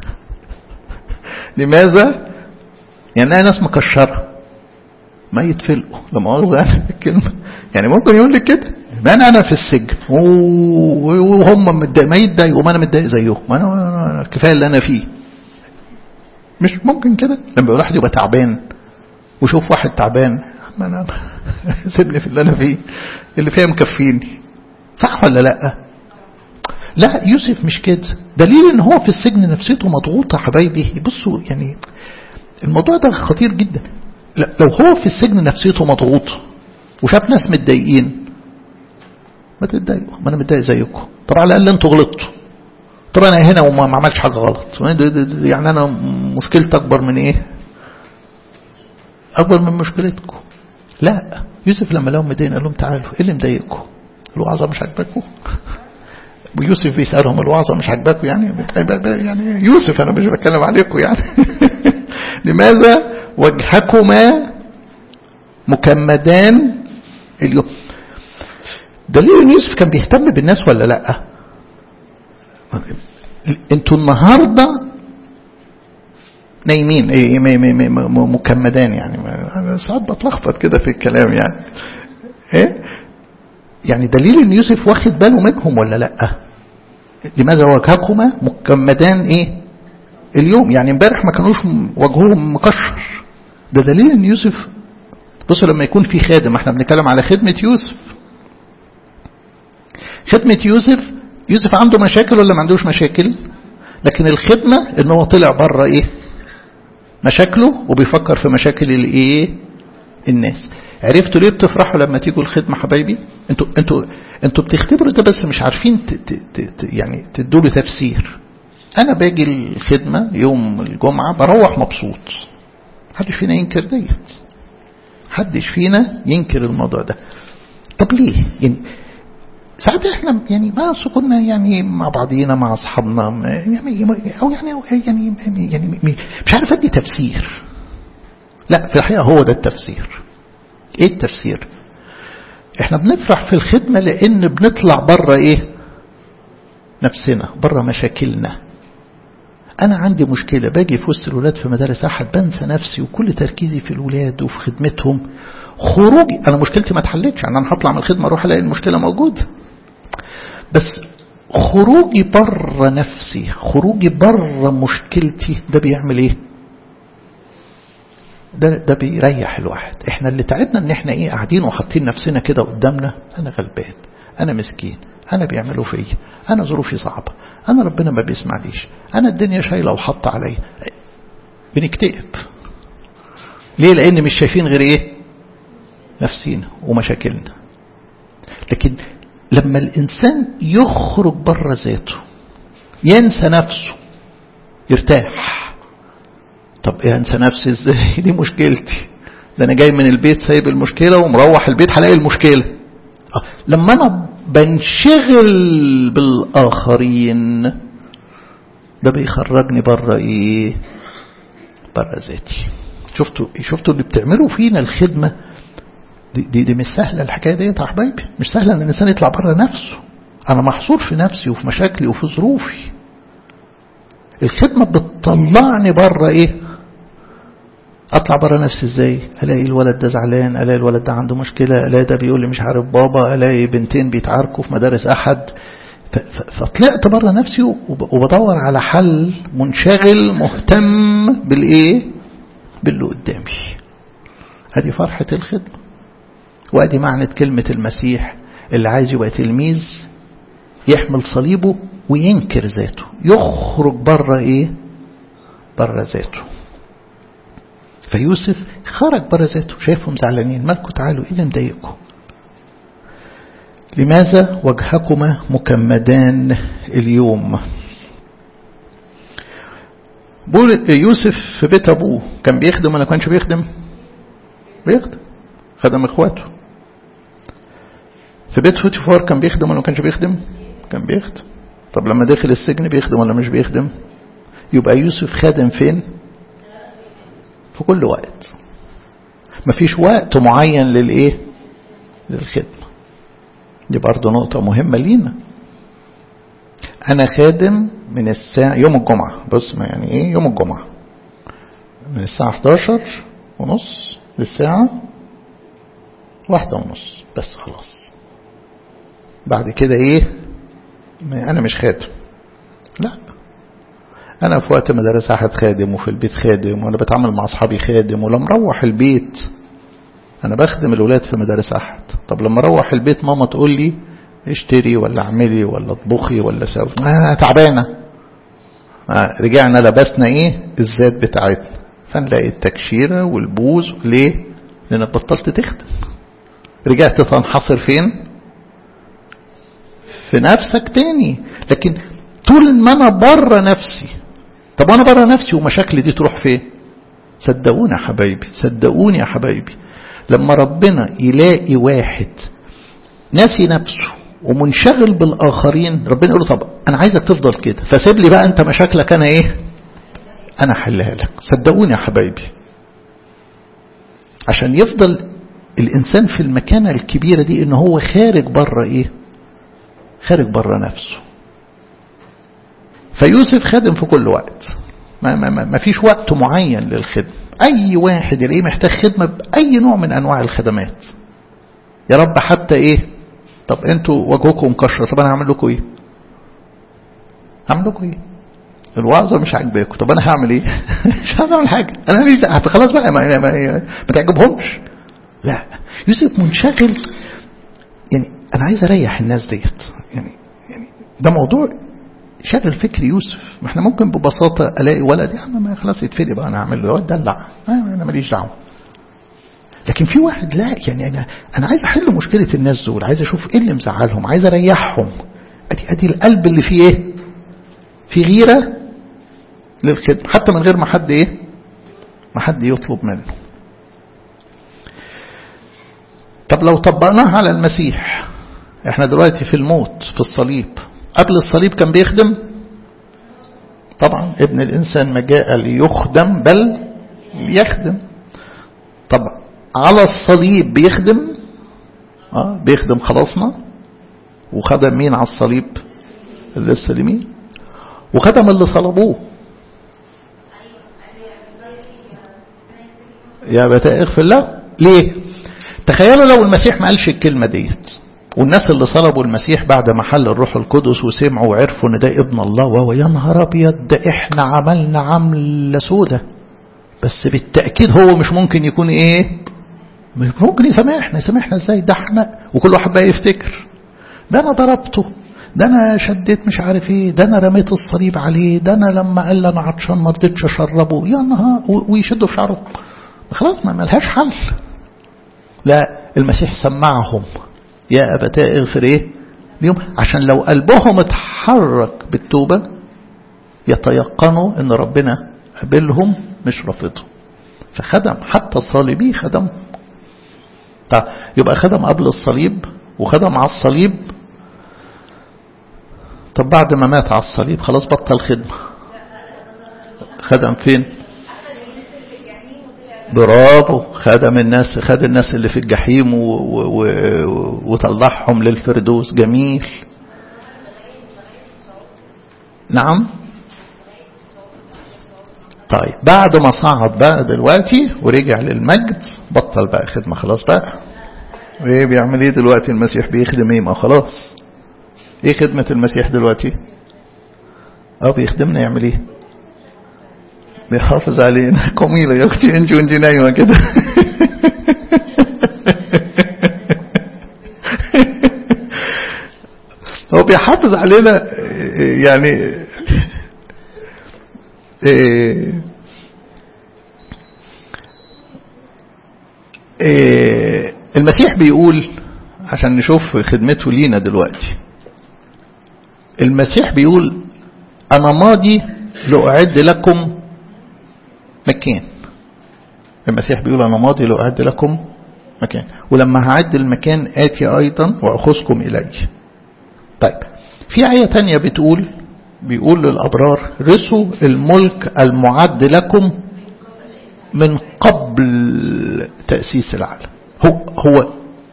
لماذا؟ يعني ناس مكشرة ما يتفلقوا لما أغزى يعني الكلمة، يعني ممكن يقول لك كده ما أنا أنا في السجن وهم متضايق ما يتضايقوا وما أنا متضايق زيهم، ما أنا كفاية اللي أنا فيه. مش ممكن كده لما الواحد يبقى تعبان وشوف واحد تعبان، ما أنا سيبني في اللي أنا فيه، اللي فيها مكفيني، صح ولا لأ؟ لا يوسف مش كده. دليل ان هو في السجن نفسيته مضغوطة حبايبي. بصوا يعني الموضوع ده خطير جدا. لو هو في السجن نفسيته مضغوطة وشاف ناس متضايقين، ما تتضايقوا، ما انا متضايق زيكم، طب على الاقل انتوا غلطتوا، طب انا هنا وما عملتش حاجة غلط، يعني انا مشكلتي اكبر من ايه؟ اكبر من مشكلتكم. لا يوسف لما لهم متضايقين قال لهم تعالوا ايه اللي مضايقكم؟ الوعظة مش عاجباكم؟ ويوسف بيسألهم الوعظة مش عاجباكم؟ يعني يعني يوسف أنا مش بتكلم عليكم يعني لماذا وجهكما مكمدان اليوم؟ دليل ان يوسف كان بيهتم بالناس ولا لا؟ انتوا النهاردة نايمين ايه مكمدان، يعني انا ساعات بتلخبط كده في الكلام يعني ايه يعني. دليل ان يوسف واخد باله منهم ولا لا؟ لماذا وجهكما مكمدان ايه اليوم؟ يعني امبارح ما كانوش وجههم مكشر. ده دليل ان يوسف. بصوا لما يكون في خادم، احنا بنتكلم على خدمة يوسف. خدمة يوسف، يوسف عنده مشاكل ولا ما عندوش مشاكل؟ لكن الخدمة ان هو طلع بره ايه مشاكله وبيفكر في مشاكل الايه الناس. عرفتوا ليه بتفرحوا لما تيجوا الخدمة حبايبي؟ انتوا انتوا انتوا بتختبروا ده بس مش عارفين ت ت ت يعني تدوا له تفسير. انا باجي الخدمة يوم الجمعة بروح مبسوط، محدش فينا ينكر ديت، محدش فينا ينكر الموضوع ده. طب ليه؟ يعني ساعات احنا يعني ما كنا يعني مع بعضينا مع اصحابنا يعني او يعني أو يعني يعني مش عارف ادي تفسير. لا في الحقيقة هو ده التفسير. ايه التفسير؟ احنا بنفرح في الخدمة لان بنطلع بره ايه نفسنا، بره مشاكلنا. انا عندي مشكلة باجي في وسط الولاد في مدارس احد بنسى نفسي وكل تركيزي في الولاد وفي خدمتهم. خروجي انا مشكلتي ما اتحلتش، يعني انا هطلع من الخدمة اروح الاقي المشكلة موجودة، بس خروجي بره نفسي، خروجي بره مشكلتي، ده بيعمل ايه؟ ده ده بيريح الواحد. احنا اللي تعبنا ان احنا ايه قاعدين وحاطين نفسنا كده قدامنا، انا غلبان، انا مسكين، انا بيعملوا فيا، انا ظروفي صعبة، انا ربنا ما بيسمعليش، انا الدنيا شايله وحط عليا. بنكتئب ليه؟ لان مش شايفين غير ايه نفسينا ومشاكلنا. لكن لما الانسان يخرج بره ذاته ينسى نفسه يرتاح. طب ايه انسى نفسي ازاي؟ دي مشكلتي، ده انا جاي من البيت سايب المشكلة ومروح البيت هلاقي المشكلة. آه. لما انا بنشغل بالاخرين ده بيخرجني بره ايه بره ذاتي. شفتوا شفتوا اللي بتعملوا فينا الخدمة دي, دي, دي مش سهلة الحكاية دي يا حبايبي، مش سهلة ان الانسان يطلع بره نفسه. انا محصور في نفسي وفي مشاكلي وفي ظروفي. الخدمة بتطلعني بره ايه اطلع بره نفسي ازاي؟ الاقي الولد ده زعلان، الاقي الولد ده عنده مشكلة، الاقي ده بيقول لي مش عارف بابا، الاقي بنتين بيتعاركوا في مدارس احد. فطلعت بره نفسي وبدور على حل، منشغل مهتم بالايه؟ باللي قدامي. هذه فرحة الخدمة، وادي معنى كلمة المسيح اللي عايز يبقى تلميذ يحمل صليبه وينكر ذاته، يخرج بره ايه؟ بره ذاته. فيوسف خرج بره ذاته، شايفهم زعلانين، مالكم تعالوا ايه اللي مضايقكم؟ لماذا وجهكما مكمدان اليوم؟ بقول يوسف في بيت ابوه كان بيخدم ولا كانش بيخدم؟ بيخدم، خدم اخواته. في بيت فوتيفار كان بيخدم ولا كانش بيخدم؟ كان بيخدم. طب لما دخل السجن بيخدم ولا مش بيخدم؟ يبقى يوسف خادم فين؟ في كل وقت. مفيش وقت معين للايه؟ للخدمة. دي برضو نقطة مهمة لينا. أنا خادم من الساعة يوم الجمعة، بص ما يعني إيه يوم الجمعة، من الساعة حداشر ونص للساعة واحدة ونص بس، خلاص. بعد كده إيه؟ أنا مش خادم. لا، أنا في وقت مدرسة أحد خادم، وفي البيت خادم، وأنا بتعامل مع أصحابي خادم، ولما أروح البيت أنا بخدم الولاد في مدارس أحد. طب لما أروح البيت ماما تقول لي اشتري ولا اعملي ولا اطبخي ولا سوي، آه تعبانة. آه رجعنا لبسنا ايه؟ الذات بتاعتنا، فنلاقي التكشيرة والبوز. ليه؟ لأنك بطلت تخدم، رجعت تنحصر فين؟ في نفسك تاني. لكن طول ما أنا بره نفسي، طب أنا بره نفسي ومشاكل دي تروح فين؟ صدقوني يا حبايبي، صدقوني يا حبايبي، لما ربنا يلاقي واحد ناسي نفسه ومنشغل بالآخرين، ربنا يقول له طب أنا عايزك تفضل كده، فسيب لي بقى أنت مشاكلك، أنا إيه؟ أنا حلها لك. صدقوني يا حبايبي، عشان يفضل الإنسان في المكانة الكبيرة دي، إن هو خارج بره إيه؟ خارج بره نفسه. فيوسف خادم في كل وقت، ما, ما, ما, ما فيش وقت معين للخدمة. أي واحد يلاقيه محتاج خدمة بأي نوع من أنواع الخدمات، يا رب حتى إيه؟ طب أنتوا وجهكم مكشر، طب أنا هعمل لكم إيه؟ هعمل لكم إيه؟ الوعظة مش عاجباكم، طب أنا هعمل إيه؟ مش هعمل حاجة، أنا مش دعوة، خلاص بقى ما, ما, ما, ما تعجبهمش. لا، يوسف منشغل، يعني أنا عايز أريح الناس ديت، يعني يعني ده موضوع شغل فكر يوسف. ما احنا ممكن ببساطة ألاقي ولد يا عم ما خلاص يتفدي بقى، أنا هعمل له دلع، أنا ماليش دعوة. لكن في واحد لا، يعني أنا أنا عايز أحل مشكلة الناس دول، عايز أشوف إيه اللي مزعلهم، عايز أريحهم. أدي أدي القلب اللي فيه إيه؟ في غيرة للخدمة، حتى من غير ما حد إيه؟ ما حد يطلب منه. طب لو طبقناها على المسيح، احنا دلوقتي في الموت، في الصليب. قبل الصليب كان بيخدم طبعا، ابن الإنسان ما جاء ليخدم بل ليخدم. طب على الصليب بيخدم، اه بيخدم خلاصنا. وخدم مين على الصليب؟ اللي السلمين، وخدم اللي صلبوه. يا بتاء اغفر له. ليه؟ تخيلوا لو المسيح ما قالش الكلمة ديت، والناس اللي صلبوا المسيح بعد ما حل الروح القدس وسمعوا وعرفوا ان ده ابن الله، وهو يا نهار ابيض، ده احنا عملنا عملة سودة. بس بالتأكيد هو مش ممكن يكون ايه؟ مش ممكن يسامحنا. يسامحنا ازاي؟ ده احنا، وكل واحد بقى يفتكر ده انا ضربته، ده انا شديت مش عارف ايه، ده انا رميت الصليب عليه، ده انا لما قال لي انا عطشان ما رضيتش اشربه، يا نهار، ويشدوا في شعره. خلاص ما ملهاش حل. لا، المسيح سمعهم يا أبتاء اغفر ايه اليوم، عشان لو قلبهم اتحرك بالتوبة يتيقنوا ان ربنا قبلهم مش رافضهم. فخدم حتى الصليبي خدم. طيب يبقى خدم قبل الصليب وخدم على الصليب. طب بعد ما مات على الصليب خلاص بطل خدمة. خدم فين؟ برافو، خدم الناس، خد الناس اللي في الجحيم و... و... وطلعهم للفردوس. جميل. نعم. طيب بعد ما صعد بقى دلوقتي ورجع للمجد بطل بقى خدمة خلاص بقى. ايه بيعمل ايه دلوقتي المسيح؟ بيخدم ايه؟ ما خلاص. ايه خدمة المسيح دلوقتي؟ اه بيخدمنا. يعمل ايه؟ بيحافظ علينا. قميلة يا اختي انت وانت نايمة كده. هو بيحافظ علينا يعني. إيه إيه المسيح بيقول عشان نشوف خدمته لينا دلوقتي. المسيح بيقول أنا ماضي لأعد لكم مكان. المسيح بيقول أنا ماضي لأعد لكم مكان، ولما هعد المكان آتي أيضا وأخذكم إلي. طيب في آية تانية بتقول بيقول للأبرار رثوا الملك المعد لكم من قبل تأسيس العالم. هو هو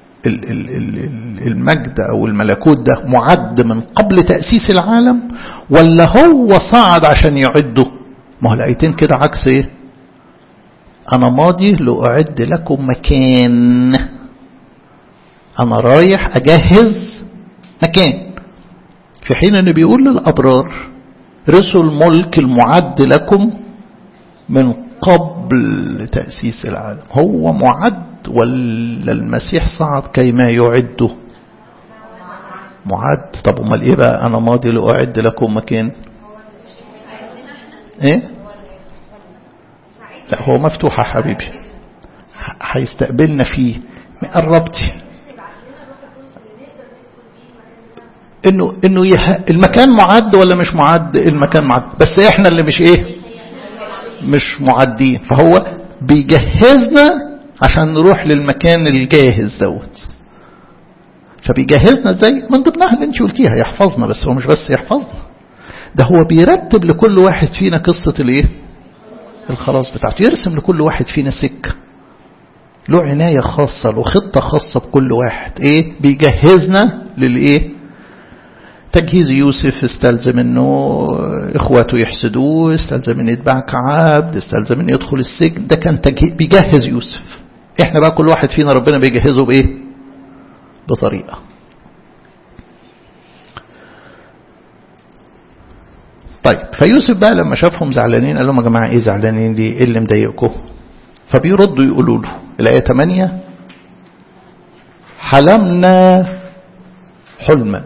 المجد أو الملكوت ده معد من قبل تأسيس العالم ولا هو صعد عشان يعده؟ ما هو الآيتين كده عكس ايه. أنا ماضي لأعد لكم مكان، أنا رايح أجهز مكان، في حين أنه بيقول للأبرار رثوا الملك المعد لكم من قبل تأسيس العالم. هو معد ولا المسيح صعد كيما يعده؟ معد. طب امال ايه بقى أنا ماضي لأعد لكم مكان؟ ايه؟ لا هو مفتوح يا حبيبي، هيستقبلنا فيه. قربتي انه انه يه... المكان معد ولا مش معد؟ المكان معد، بس احنا اللي مش ايه، مش معدين. فهو بيجهزنا عشان نروح للمكان الجاهز دوت. فبيجهزنا ازاي؟ من ضمنها اللي انت قلتيها يحفظنا، بس هو مش بس يحفظنا، ده هو بيرتب لكل واحد فينا قصة الايه، الخلاص بتاعته. يرسم لكل واحد فينا سكة، له عناية خاصة، له خطة خاصة بكل واحد. ايه بيجهزنا للايه؟ تجهيز يوسف استلزم انه اخواته يحسدوه، استلزم انه يتباع كعبد، استلزم انه يدخل السجن. ده كان تجهيز بيجهز يوسف. احنا بقى كل واحد فينا ربنا بيجهزه بايه؟ بطريقة. طيب فيوسف بقى لما شافهم زعلانين قال لهم يا جماعة ايه زعلانين دي؟ ايه اللي مضايقكم؟ فبيردوا يقولوا له الآية ثمانية حلمنا حلما.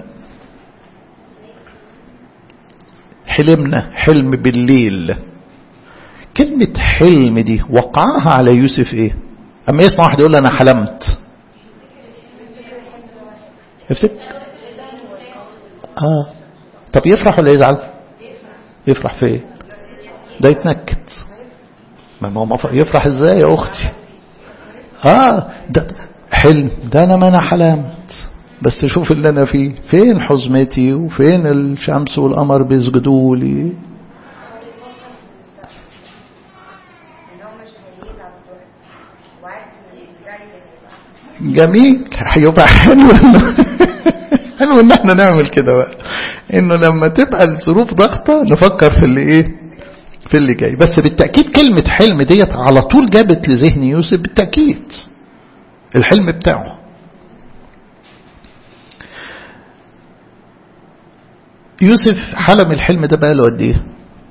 حلمنا حلم بالليل. كلمة حلم دي وقعها على يوسف ايه؟ اما يسمع واحد يقول انا حلمت يفتك اه طب يفرح ولا يزعل؟ يفرح في ايه؟ ده يتنكت. ما هو يفرح ازاي يا اختي؟ اه ده حلم، ده انا ما انا حلمت، بس شوف اللي انا فيه، فين حزمتي وفين الشمس والقمر بيسجدوا لي. جميل، هيبقى حلو. حلو ان احنا نعمل كده بقى، انه لما تبقى الظروف ضغطة نفكر في اللي ايه، في اللي جاي. بس بالتأكيد كلمة حلم ديت على طول جابت لذهن يوسف بالتأكيد الحلم بتاعه. يوسف حلم الحلم ده بقى له قد ايه؟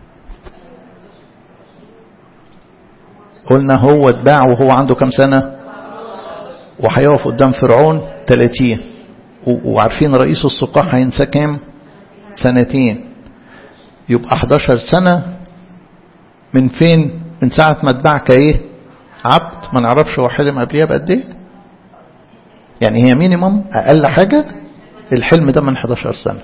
قلنا هو اتباع وهو عنده كم سنة؟ وهيقف قدام فرعون ثلاثين، وعارفين رئيس السقاح هينسى كام؟ سنتين. يبقى احداشر سنة. من فين؟ من ساعة ما اتباع كايه؟ عبد. ما نعرفش هو حلم قبليها بقد ايه؟ يعني هي مينيمم اقل حاجة الحلم ده من احداشر سنة.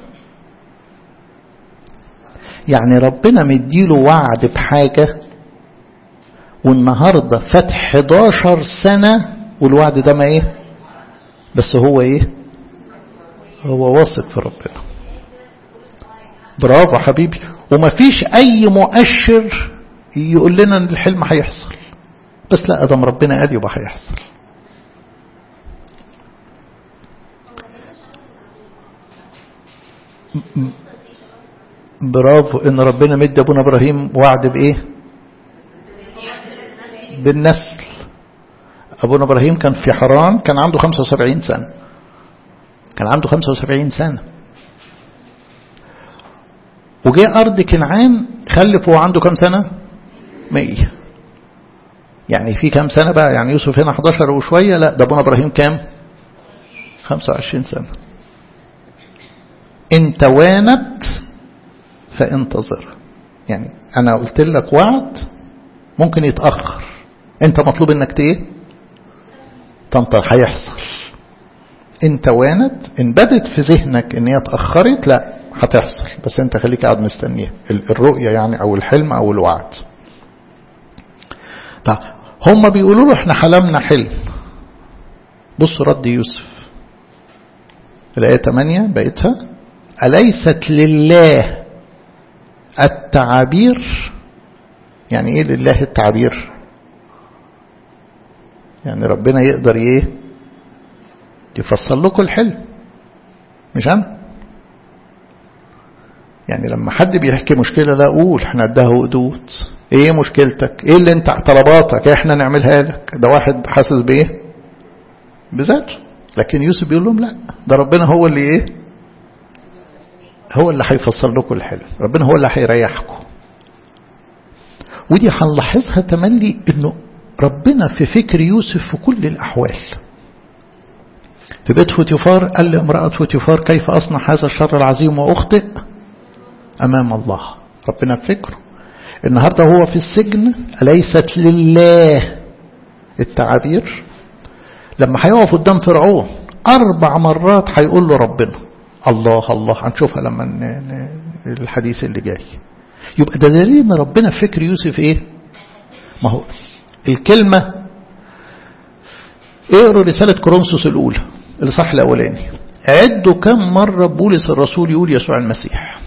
يعني ربنا مديله وعد بحاجة والنهاردة فات احداشر سنة والوعد ده ما ايه؟ بس هو ايه؟ هو واثق في ربنا. برافو حبيبي. ومفيش اي مؤشر يقول لنا ان الحلم هيحصل، بس لا ادم ربنا قال يبقى هيحصل. برافو ان ربنا مدي ابونا ابراهيم وعد بايه؟ بالنسل. أبونا إبراهيم كان في حران، كان عنده خمسة وسبعين سنة، كان عنده خمسة وسبعين سنة، وجاء أرض كنعان خلف وهو عنده كم سنة؟ مية. يعني في كم سنة بقى؟ يعني يوسف هنا أحد عشر وشوية، لا ده أبونا إبراهيم كام؟ خمسة وعشرين سنة. إن توانت فانتظر. يعني أنا قلت لك وعد ممكن يتأخر، أنت مطلوب إنك إيه؟ تنتظر، هيحصل. إن توانت، إن بدت في ذهنك إن هي اتأخرت، لا هتحصل، بس أنت خليك قاعد مستنيها، الرؤية يعني أو الحلم أو الوعد. طيب هم بيقولوا له إحنا حلمنا حلم. بص رد يوسف الآية ثمانية بقيتها: أليست لله التعابير؟ يعني إيه لله التعابير؟ يعني ربنا يقدر إيه يفصل لكم الحلم، مش أنا. يعني لما حد بيحكي مشكلة، لا أقول احنا ادها وقدود، ايه مشكلتك، ايه اللي انت طلباتك احنا نعملها لك. ده واحد حاسس بايه؟ بذاته. لكن يوسف بيقول لهم لا، ده ربنا هو اللي ايه، هو اللي هيفصل لكم الحلم، ربنا هو اللي هيريحكم. ودي هنلاحظها تملي انه ربنا في فكر يوسف في كل الأحوال. في بيت فوتيفار قال لامرأة فوتيفار: كيف أصنع هذا الشر العظيم وأخطئ أمام الله؟ ربنا في فكره. النهاردة هو في السجن: أليست لله التعابير؟ لما هيقف قدام فرعون أربع مرات هيقول له ربنا الله الله. هنشوفها لما الحديث اللي جاي. يبقى ده دليل ان ربنا في فكر يوسف ايه؟ ما هو الكلمة. اقروا رسالة كورنثوس الأولى الإصحاح الأولاني، عدوا كم مرة بولس الرسول يقول يسوع المسيح.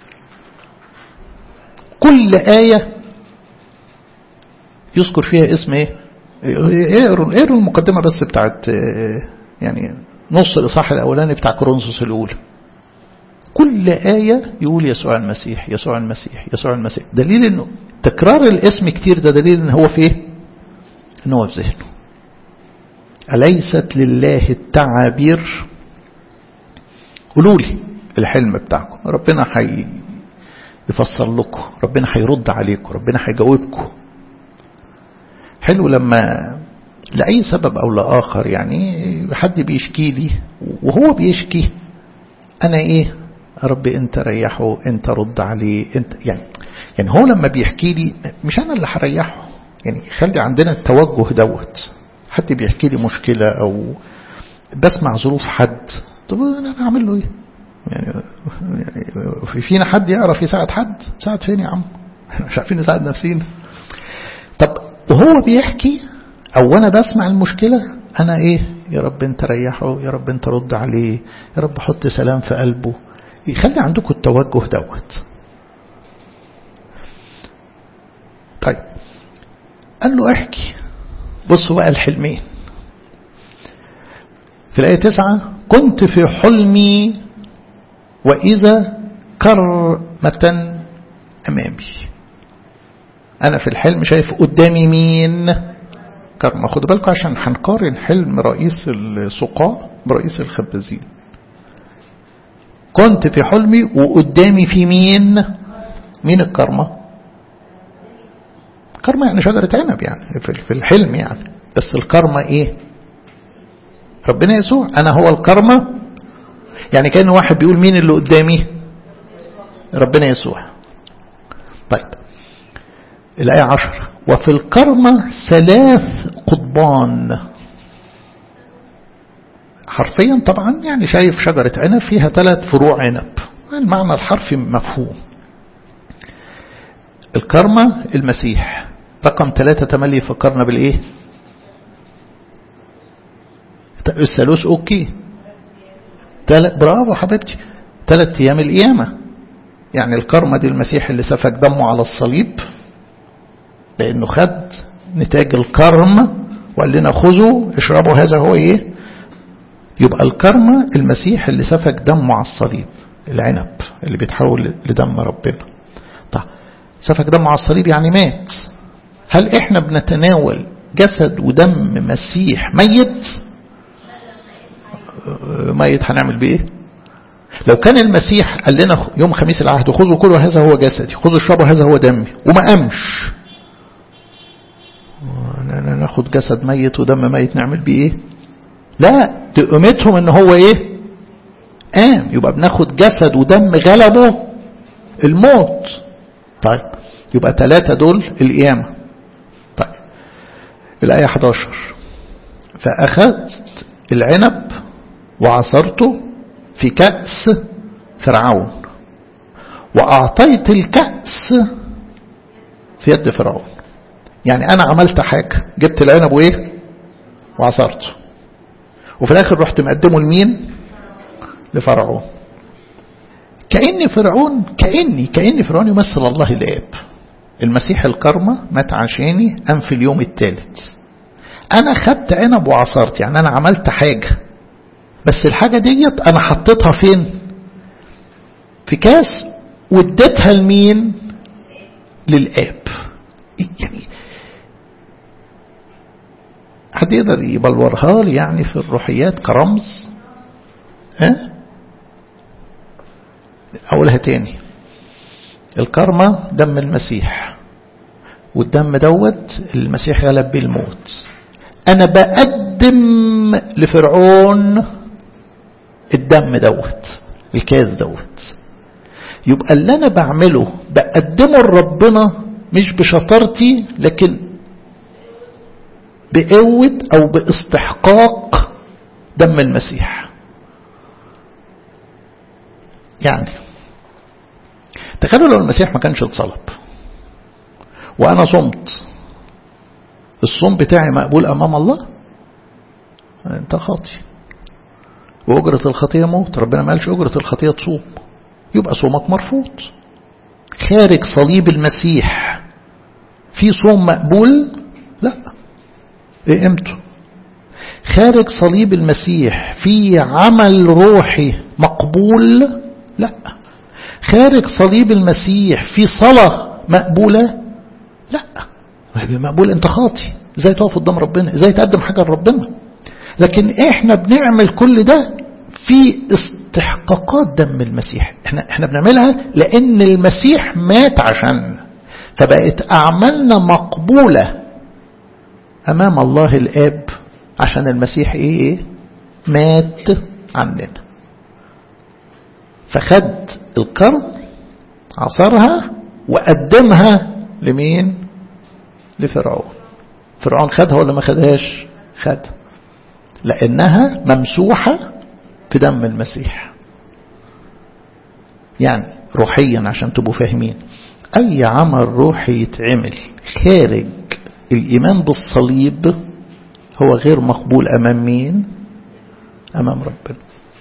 كل آية يذكر فيها اسم ايه؟ اقروا اقروا المقدمة بس بتاعت يعني نص الإصحاح الأولاني بتاع كورنثوس الأولى. كل آية يقول يسوع المسيح يسوع المسيح يسوع المسيح. دليل انه تكرار الاسم كتير، ده دليل ان هو في ايه؟ ان هو في ذهنه. أليست لله التعابير؟ قولوا لي الحلم بتاعكم، ربنا حي يفصل لكم، ربنا هيرد عليكم، ربنا هيجاوبكم. حلو لما لأي سبب أو لآخر يعني حد بيشكي لي وهو بيشكي أنا إيه؟ ربي أنت ريحه، أنت رد عليه، أنت يعني يعني هو لما بيحكي لي مش أنا اللي هريحه. يعني خلي عندنا التوجه دوت. حد بيحكي لي مشكلة أو بسمع ظروف حد، طب أنا أعمل له إيه؟ يعني في فينا حد يعرف يساعد حد؟ ساعد فين يا عم؟ مش عارفين نساعد نفسينا. طب وهو بيحكي أو أنا بسمع المشكلة أنا إيه؟ يا رب أنت ريحه، يا رب أنت رد عليه، يا رب حط سلام في قلبه. يخلي عندكم التوجه دوت. طيب قال له احكي. بصوا بقى الحلمين في الآية تسعة: كنت في حلمي وإذا كرمة أمامي. أنا في الحلم شايف قدامي مين؟ كرمة. خدوا بالكم عشان هنقارن حلم رئيس السقاة برئيس الخبازين. كنت في حلمي وقدامي في مين؟ مين الكرمة؟ كرمة يعني شجرة عنب يعني في الحلم يعني. بس الكرمة ايه؟ ربنا يسوع. انا هو الكرمة. يعني كأن واحد بيقول مين اللي قدامي؟ ربنا يسوع. طيب الآية عشر: وفي الكرمة ثلاث قضبان. حرفيا طبعا يعني شايف شجرة عنب فيها ثلاث فروع عنب، المعنى الحرفي مفهوم. الكرمة المسيح. رقم ثلاثة تملي يفكرنا بالإيه؟ الثالوث. أوكي تل... برافو حبيبتي. ثلاث أيام القيامة. يعني الكرمة دي المسيح اللي سفك دمه على الصليب، لأنه خد نتاج الكرم وقال لنا خذوا اشربوا هذا هو إيه؟ يبقى الكرمة المسيح اللي سفك دمه على الصليب، العنب اللي بيتحول لدم ربنا. طيب سفك دمه على الصليب يعني مات، هل احنا بنتناول جسد ودم مسيح ميت؟ ميت هنعمل بيه؟ لو كان المسيح قال لنا يوم خميس العهد خذوا كلوا هذا هو جسدي، خذوا اشربوا هذا هو دمي، وما قامش، ناخد جسد ميت ودم ميت نعمل بيه ايه؟ لا، تقومتهم ان هو ايه؟ قام. يبقى بناخد جسد ودم غلبه الموت. طيب يبقى ثلاثة دول القيامة. طيب الآية احد عشر فأخذت العنب وعصرته في كأس فرعون وأعطيت الكأس في يد فرعون. يعني أنا عملت حاجة، جبت العنب وإيه وعصرته، وفي الآخر رحت مقدمه لمين؟ لفرعون. كأن فرعون كأني كأن فرعون يمثل الله الآب. المسيح الكرمة مات عشاني، قام في اليوم الثالث. أنا خدت عنب وعصرت، يعني أنا عملت حاجة، بس الحاجة ديت أنا حطيتها فين؟ في كاس، واديتها لمين؟ للآب. يعني حد يقدر يبلورها لي يعني في الروحيات كرمز؟ ها؟ أقولها تاني. الكرمة دم المسيح، والدم دوت المسيح غلب بيه الموت. أنا بقدم لفرعون الدم دوت، الكاس دوت. يبقى اللي أنا بعمله بقدمه لربنا مش بشطارتي، لكن بقوة أو باستحقاق دم المسيح. يعني تخيلوا لو المسيح ما كانش اتصلب وأنا صمت، الصوم بتاعي مقبول أمام الله؟ أنت خاطي، وأجرة الخطية موت. ربنا ما قالش أجرة الخطية تصوم، يبقى صومك مرفوض. خارج صليب المسيح في صوم مقبول؟ لا. ايه قيمته؟ خارج صليب المسيح في عمل روحي مقبول؟ لا. خارج صليب المسيح في صلاة مقبولة؟ لا. مقبول انت خاطي، ازاي تقف قدام ربنا؟ ازاي تقدم حاجة لربنا؟ لكن احنا بنعمل كل ده في استحقاقات دم المسيح. احنا احنا بنعملها لان المسيح مات عشان، فبقت اعمالنا مقبولة امام الله الاب عشان المسيح ايه؟ مات عننا. فخد الكرم عصرها وقدمها لمين؟ لفرعون. فرعون خدها ولا ما خدهاش؟ خدها، لأنها ممسوحة في دم المسيح. يعني روحيا عشان تبقوا فاهمين، أي عمل روحي يتعمل خارج الإيمان بالصليب هو غير مقبول أمام مين؟ أمام ربنا.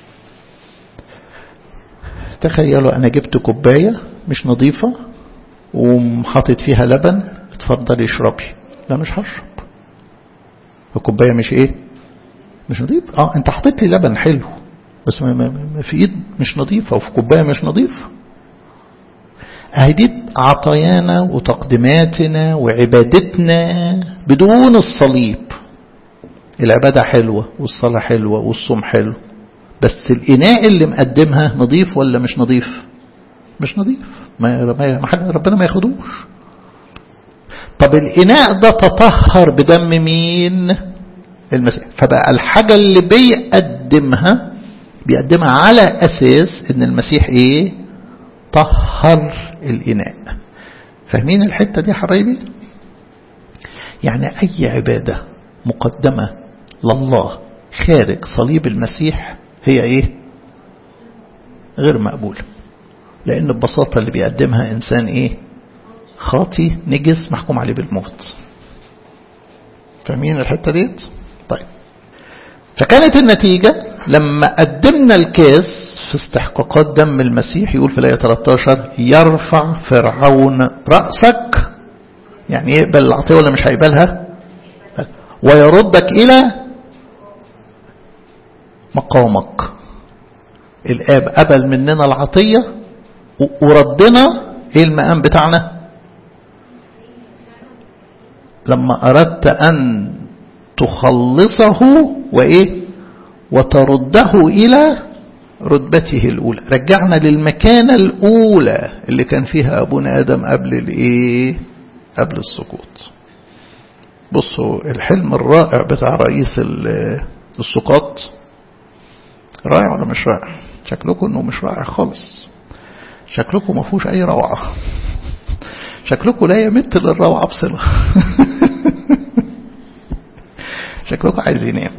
تخيلوا أنا جبت كوباية مش نظيفة ومحطت فيها لبن، اتفضل اشربي. لا مش هشرب، الكوباية مش ايه؟ مش نظيف. اه انت حطيت لي لبن حلو بس ما ما في ايد مش نظيفة وفي كوباية مش نظيفة. اهي دي عطايانا وتقديماتنا وعبادتنا بدون الصليب. العبادة حلوة والصلاة حلوة والصوم حلو، بس الإناء اللي مقدمها نظيف ولا مش نظيف؟ مش نظيف، ما ربنا ما ياخدوش. طب الإناء ده تطهر بدم مين؟ المسيح. فبقى الحاجة اللي بيقدمها بيقدمها على أساس إن المسيح إيه؟ طهر الإناء. فاهمين الحتة دي يا حبايبي؟ يعني أي عبادة مقدمة لله خارج صليب المسيح هي إيه؟ غير مقبولة، لأن ببساطة اللي بيقدمها إنسان إيه؟ خاطي نجس محكوم عليه بالموت. فاهمين الحتة ديت؟ طيب، فكانت النتيجة لما قدمنا الكاس في استحقاقات دم المسيح، يقول في الآية ثلاثة عشر يرفع فرعون رأسك، يعني يقبل العطية ولا مش هيقبلها؟ ويردك إلى مقامك. الآب قبل مننا العطية وردنا ايه المقام بتاعنا؟ لما أردت أن تخلصه وإيه وترده إلى رتبته الأولى. رجعنا للمكانة الأولى اللي كان فيها أبونا آدم قبل الإيه قبل السقوط. بصوا الحلم الرائع بتاع رئيس السقاط رائع ولا مش رائع؟ شكلكم انه مش رائع خالص، شكلكم ما فيهوش اي روعة، شكلكم لا يمت للروعة بصلة. شكلكم عايزين ايه؟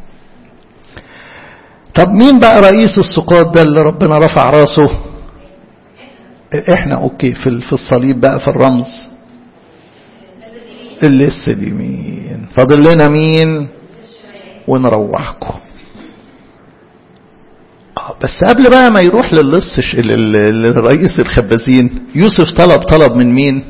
طب مين بقى رئيس السقاط ده اللي ربنا رفع راسه؟ احنا اوكي في في الصليب بقى في الرمز اللص دي مين؟ فاضل لنا مين؟ ونروحكم. اه بس قبل بقى ما يروح للص للرئيس الخبازين، يوسف طلب طلب من مين؟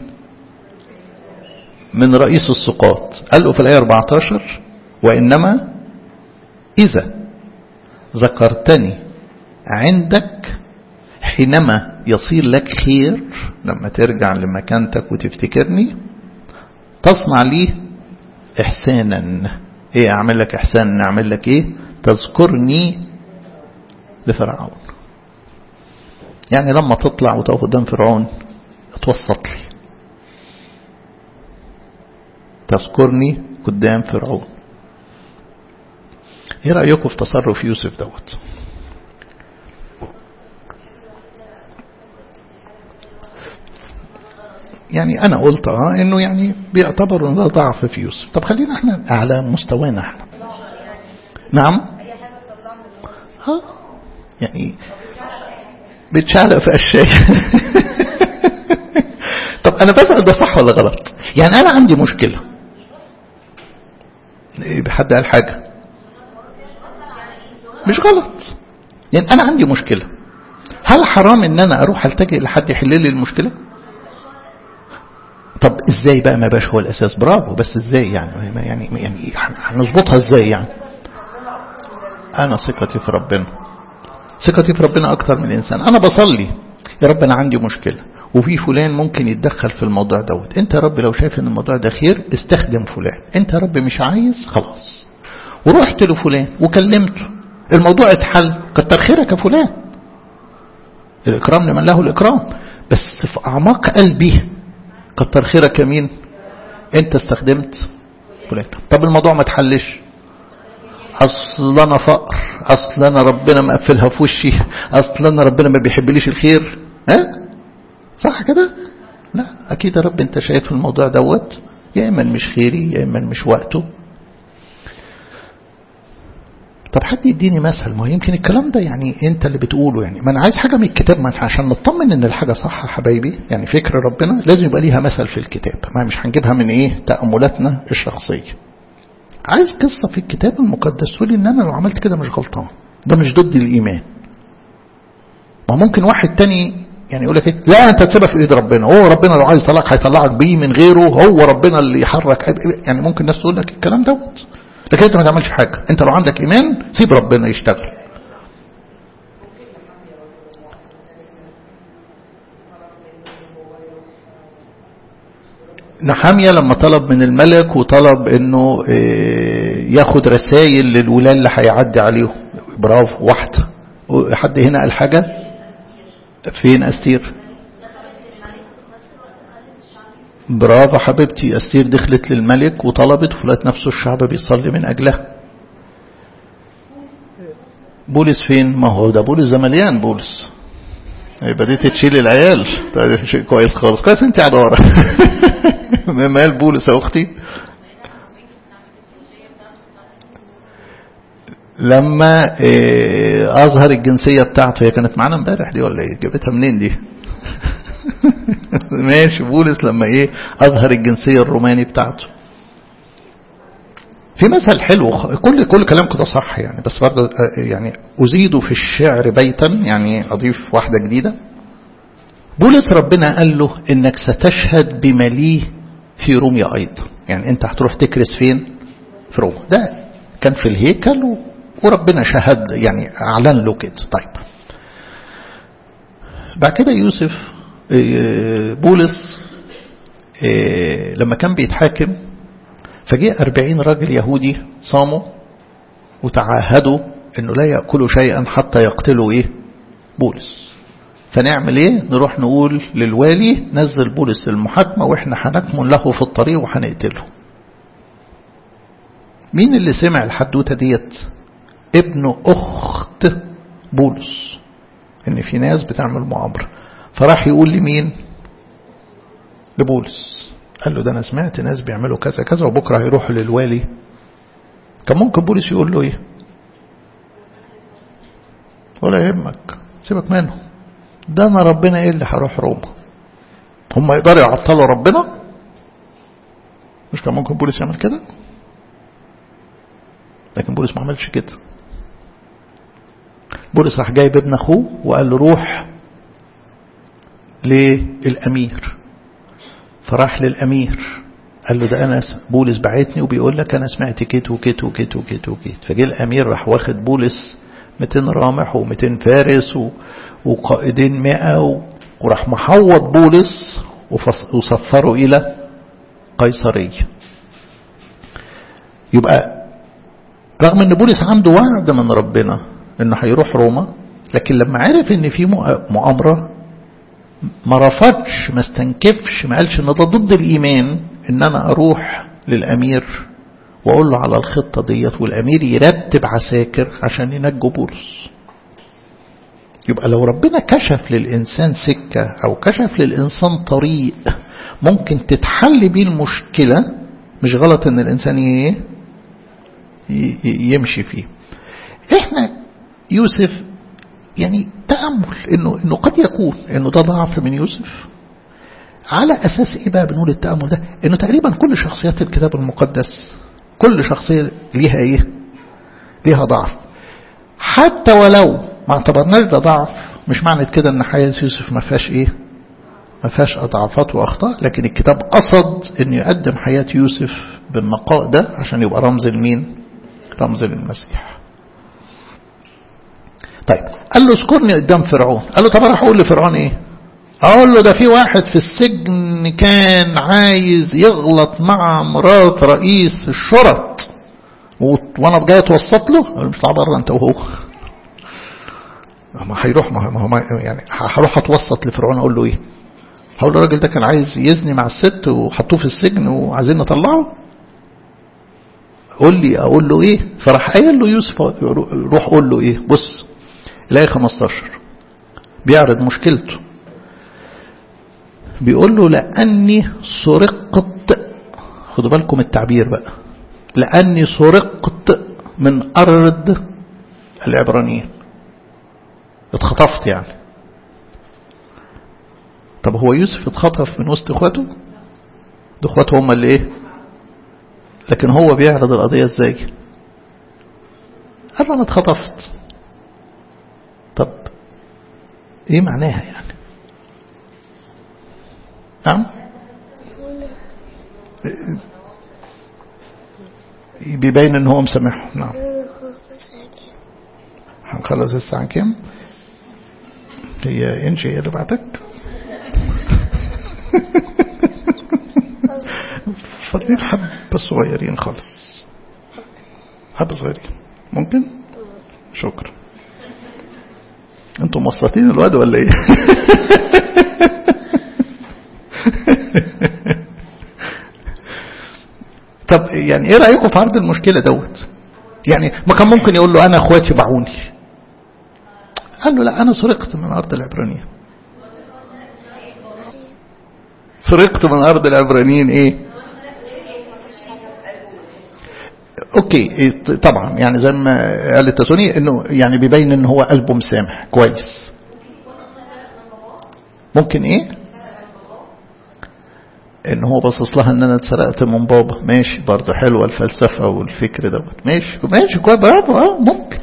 من رئيس السقاط. قال له في الآية أربعة عشر وإنما إذا ذكرتني عندك حينما يصير لك خير، لما ترجع لمكانتك وتفتكرني تصنع لي إحسانا. إيه أعمل لك إحسانا؟ نعمل لك إيه؟ تذكرني لفرعون. يعني لما تطلع وتقف قدام فرعون اتوسط لي، تذكرني قدام فرعون. ايه رأيكم في تصرف يوسف دوت؟ يعني انا قلت اه انه يعني بيعتبر ان ده ضعف في يوسف. طب خلينا احنا على مستوانا احنا. نعم ها يعني بتشعلق في اشياء. طب انا بسأل ده صح ولا غلط؟ يعني انا عندي مشكلة، بحد قال حاجة مش غلط، يعني انا عندي مشكلة، هل حرام ان انا اروح التجئ لحد يحل لي المشكلة؟ طب ازاي بقى ما باش هو الاساس؟ برافو، بس ازاي يعني يعني يعني هنظبطها ازاي يعني؟ انا ثقتي في ربنا، ثقتي في ربنا اكتر من الانسان. انا بصلي يا رب انا عندي مشكلة وفي فلان ممكن يتدخل في الموضوع دوت، انت يا رب لو شايف ان الموضوع ده خير استخدم فلان، انت يا رب مش عايز خلاص. ورحت لفلان وكلمته الموضوع اتحل، كتر خيرك يا فلان، الاكرام لمن له الاكرام. بس في اعماق قلبي كتر خيرك يا مين؟ انت استخدمت فلان. طب الموضوع ما اتحلش، اصل انا فقر، اصل انا ربنا مقفلها في وشي، اصل انا ربنا ما بيحبليش الخير. ها صح كده؟ لا اكيد يا رب انت شايف الموضوع دوت يا اما مش خيري يا اما مش وقته. طب حد يديني مثل، ما يمكن الكلام ده يعني انت اللي بتقوله، يعني ما انا عايز حاجة من الكتاب، ما عشان نطمن ان الحاجة صح يا حبايبي. يعني فكر ربنا لازم يبقى ليها مثل في الكتاب، ما مش هنجيبها من ايه تأملاتنا الشخصية. عايز قصة في الكتاب المقدس تقول لي ان انا لو عملت كده مش غلطان، ده مش ضد الايمان. ما ممكن واحد تاني يعني يقول لك ايه، لا انت تسيبها في ايد ربنا، هو ربنا لو عايز يطلعك هيطلعك بيه من غيره، هو ربنا اللي يحرك. يعني ممكن الناس تقول لك الكلام دوت، لكن انت ما تعملش حاجة. انت لو عندك ايمان سيب ربنا يشتغل. نحمية لما طلب من الملك وطلب انه ياخد رسائل للولاة اللي هيعدي عليهم، برافو واحدة. حد هنا قال حاجة؟ فين أستير؟ برافو حبيبتي، أستير دخلت للملك وطلبت وفلات نفسه الشعب بيصلي من أجلها. بولس فين؟ ما هو ده بولس ده مليان بولس، بديت تشيل العيال. ده شيء كويس خالص، كويس انت قاعده ورا. مال بولس يا اختي لما اظهر الجنسيه بتاعته. هي كانت معانا امبارح دي ولا ايه؟ جابتها منين دي؟ ماشي. بولس لما ايه اظهر الجنسيه الروماني بتاعته. في مثل حلو، كل كل كلام كده صح يعني، بس برضه يعني أزيد في الشعر بيتا، يعني أضيف واحدة جديدة. بولس ربنا قال له إنك ستشهد بمليه في روميا أيضا، يعني أنت هتروح تكرس فين؟ في روما. ده كان في الهيكل وربنا شهد يعني أعلن له كده. طيب بعد كده يوسف بولس لما كان بيتحاكم فجاء أربعين راجل يهودي صاموا وتعاهدوا انه لا يأكلوا شيئا حتى يقتلوا ايه بولس. فنعمل ايه؟ نروح نقول للوالي نزل بولس للمحاكمة واحنا هنكمن له في الطريق وهنقتله. مين اللي سمع الحدوتة ديت؟ ابن اخت بولس، ان في ناس بتعمل مؤامرة. فراح يقول لمين؟ لبولس. قال له ده انا سمعت ناس بيعملوا كذا كذا وبكرة هيروحوا للوالي. كان ممكن بولس يقول له ايه؟ ولا يهمك سيبك منه، ده انا ربنا ايه اللي هروح روما، هم يقدروا يعطلوا ربنا؟ مش كان ممكن بولس يعمل كده؟ لكن بولس ما عملش كده. بولس راح جايب ابن اخوه وقال له روح للامير. فراح للامير قال له ده انا بولس بعتني وبيقول لك انا سمعت كيت وكيت وكيت وكيت وكيت. فجاء الامير راح واخد بولس مئتين رامح ومئتين فارس وقائدين مئة وراح محوط بولس وصفره الى قيصرية. يبقى رغم ان بولس عنده وعد من ربنا انه هيروح روما، لكن لما عرف ان في مؤامرة ما رفضش، ما استنكفش، ما قالش ان ده ضد الايمان ان انا اروح للامير واقول له على الخطة ديت والامير يرتب عساكر عشان ينجوا بولس. يبقى لو ربنا كشف للانسان سكة او كشف للانسان طريق ممكن تتحل بيه المشكلة، مش غلط ان الانسان ايه يمشي فيه. احنا يوسف يعني تأمل انه انه قد يكون انه ده ضعف من يوسف. على اساس ايه بقى بنقول التأمل ده؟ انه تقريبا كل شخصيات الكتاب المقدس كل شخصية ليها ايه؟ ليها ضعف. حتى ولو ما اعتبرناش ده ضعف مش معنى كده ان حياة يوسف ما فيهاش ايه؟ ما فيهاش اضعافات واخطاء، لكن الكتاب قصد انه يقدم حياة يوسف بالنقاء ده عشان يبقى رمز لمين؟ رمز للمسيح. طيب قال له اذكرني قدام فرعون. قال له طب راح اقول لفرعون ايه؟ اقول له ده في واحد في السجن كان عايز يغلط مع مرات رئيس الشرط وانا جاي اتوسط له. قال له مش طلع بره انت وهو. ما هيروح ما هو يعني هروح اتوسط لفرعون اقول له ايه؟ هقول له الراجل ده كان عايز يزني مع الست وحطوه في السجن وعايزين نطلعه. قول لي اقول له ايه؟ فراح قايل له يوسف روح قول له ايه؟ بص الآية خمستاشر بيعرض مشكلته. بيقول له لأني سرقت، خدوا بالكم التعبير بقى، لأني سرقت من أرض العبرانيين. اتخطفت يعني. طب هو يوسف اتخطف من وسط اخواته؟ ده اخواته هم اللي ايه؟ لكن هو بيعرض القضية ازاي؟ قال له انا اتخطفت. طب ايه معناها يعني؟ نعم بيبين ان هو مسامحه. نعم هنخلص الساعة كام؟ هي انشي اللي بعتك فاضلين حبة صغيرين خالص، حبة صغيرين ممكن؟ شكرا. انتم مصطين الواد ولا ايه؟ طب يعني ايه رأيكم في عرض المشكلة دوت؟ يعني ما كان ممكن يقول له انا اخواتي باعوني. قال له لا انا سرقت من ارض العبرانيين. سرقت من ارض العبرانيين ايه؟ اوكي طبعا يعني زي ما قال التسوني انه يعني بيبين ان هو قلبه مسامح كويس. ممكن ايه؟ ان هو باصص لها ان انا اتسرقت من بابا. ماشي برضه حلوه الفلسفه والفكر دوت. ماشي ماشي كويس برافو. اه ممكن.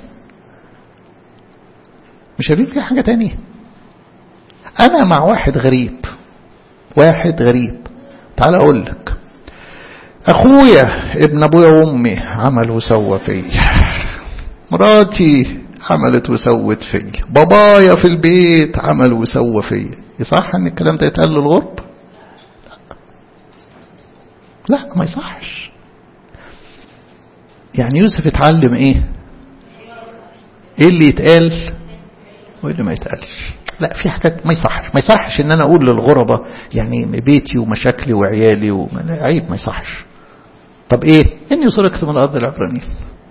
مش هجيب لي حاجه تانية. انا مع واحد غريب واحد غريب تعال اقول لك اخويا ابن ابويا وامي عمل وسوى فيا، مراتي عملت وسوت فيا، بابايا في البيت عمل وسوى فيا. يصح ان الكلام ده يتقال للغرب؟ لا لا ما يصحش. يعني يوسف اتعلم ايه؟ ايه اللي يتقال وايه اللي ما يتقالش. لا في حاجات ما يصحش ما يصحش ان انا اقول للغربة يعني بيتي ومشاكلي وعيالي وما... عيب ما يصحش. طب ايه؟ اني سرقت من الارض العبرانيين.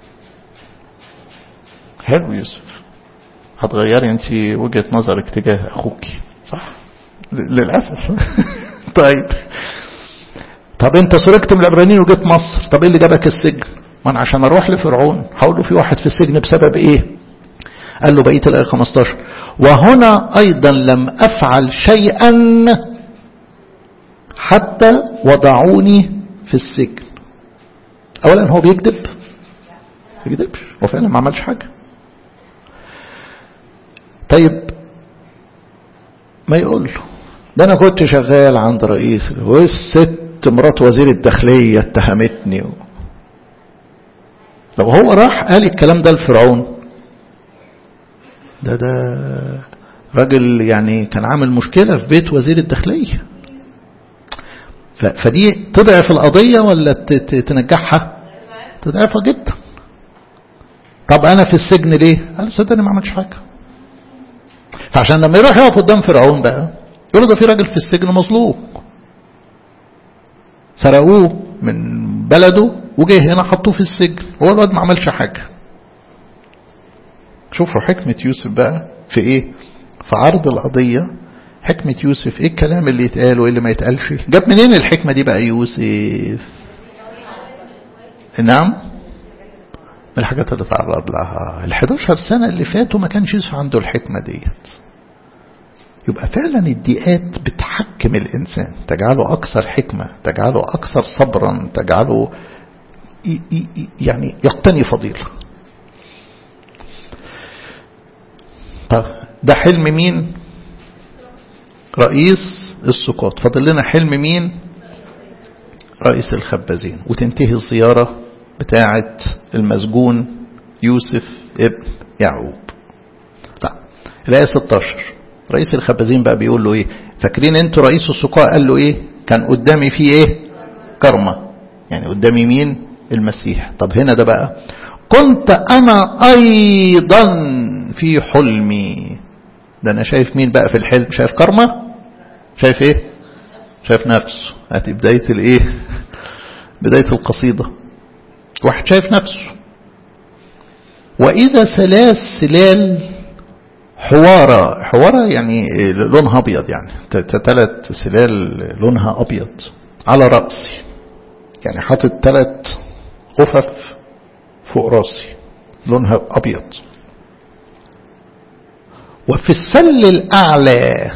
حلو يوسف، هتغيري انت وجهة نظرك تجاه اخوك صح للأسف. طيب طب انت سرقت من العبرانيين وجيت مصر، طب ايه اللي جابك السجن؟ ما انا عشان اروح لفرعون هقول له في واحد في السجن بسبب ايه؟ قال له بقية الآية خمستاشر وهنا ايضا لم افعل شيئا حتى وضعوني في السجن. اولا هو بيكذب؟ ما بيكذبش، هو فعلا ما عملش حاجة. طيب ما يقول له ده انا كنت شغال عند رئيس والست مرات وزير الداخلية اتهمتني. لو هو راح قال الكلام ده لفرعون ده ده راجل يعني كان عامل مشكلة في بيت وزير الداخلية، فدي تضعف القضية ولا تنجحها؟ تضعفها جدا. طب انا في السجن ليه؟ قال صدقني ما عملتش حاجة. فعشان لما يروح يقف قدام فرعون بقى يقول ده في راجل في السجن مظلوم سرقوه من بلده وجه هنا حطوه في السجن، هو الواد ما عملش حاجة. شوفوا حكمة يوسف بقى في ايه؟ في عرض القضية. حكمة يوسف ايه الكلام اللي يتقال وايه اللي ما يتقالش. جاب منين الحكمة دي بقى يوسف؟ نعم من الحاجات اللي تعرض لها الحداشر سنة اللي فاتوا ما كانش يوسف عنده الحكمة ديت. يبقى فعلا الضيقات بتحكم الإنسان، تجعله أكثر حكمة، تجعله أكثر صبرا، تجعله يعني يقتني فضيلة. طب ده حلم مين؟ رئيس السقاط. فضل لنا حلم مين؟ رئيس الخبازين. وتنتهي الزيارة بتاعة المسجون يوسف ابن يعقوب. طيب الآية ستاشر رئيس الخبازين بقى بيقول له ايه؟ فاكرين انتوا رئيس السقاء قال له ايه؟ كان قدامي فيه ايه؟ كرمة، يعني قدامي مين؟ المسيح. طب هنا ده بقى كنت انا ايضا في حلمي. ده انا شايف مين بقى في الحلم؟ شايف كرمة؟ شايف ايه؟ شايف نفسه. هاتي بداية الايه؟ بداية القصيدة. واحد شايف نفسه. واذا ثلاث سلال حوارة. حوارة يعني لونها أبيض، يعني ثلاث سلال لونها أبيض على رأسي، يعني حاطط ثلاث غفف فوق رأسي لونها أبيض. وفي السل الأعلى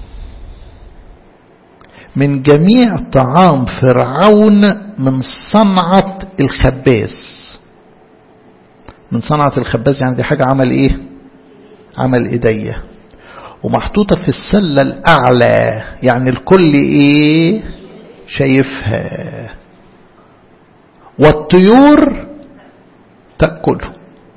من جميع طعام فرعون من صنعة الخباز. من صنعة الخباز يعني دي حاجة عمل إيه؟ عمل ايديا. ومحطوطة في السلة الاعلى يعني الكل ايه؟ شايفها. والطيور تأكله.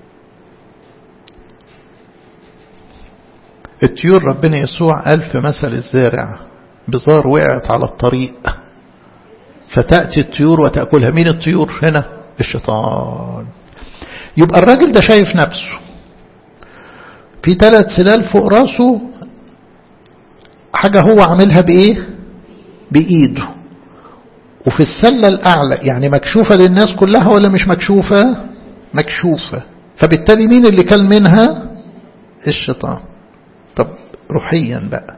الطيور ربنا يسوع قال في مثل الزارع بزار وقعت على الطريق فتأتي الطيور وتأكلها. مين الطيور هنا؟ الشيطان. يبقى الراجل ده شايف نفسه في ثلاث سلال فوق راسه، حاجة هو عاملها بإيه؟ بإيده. وفي السلة الأعلى يعني مكشوفة للناس كلها ولا مش مكشوفة؟ مكشوفة. فبالتالي مين اللي كل منها؟ الشيطان. طب روحيا بقى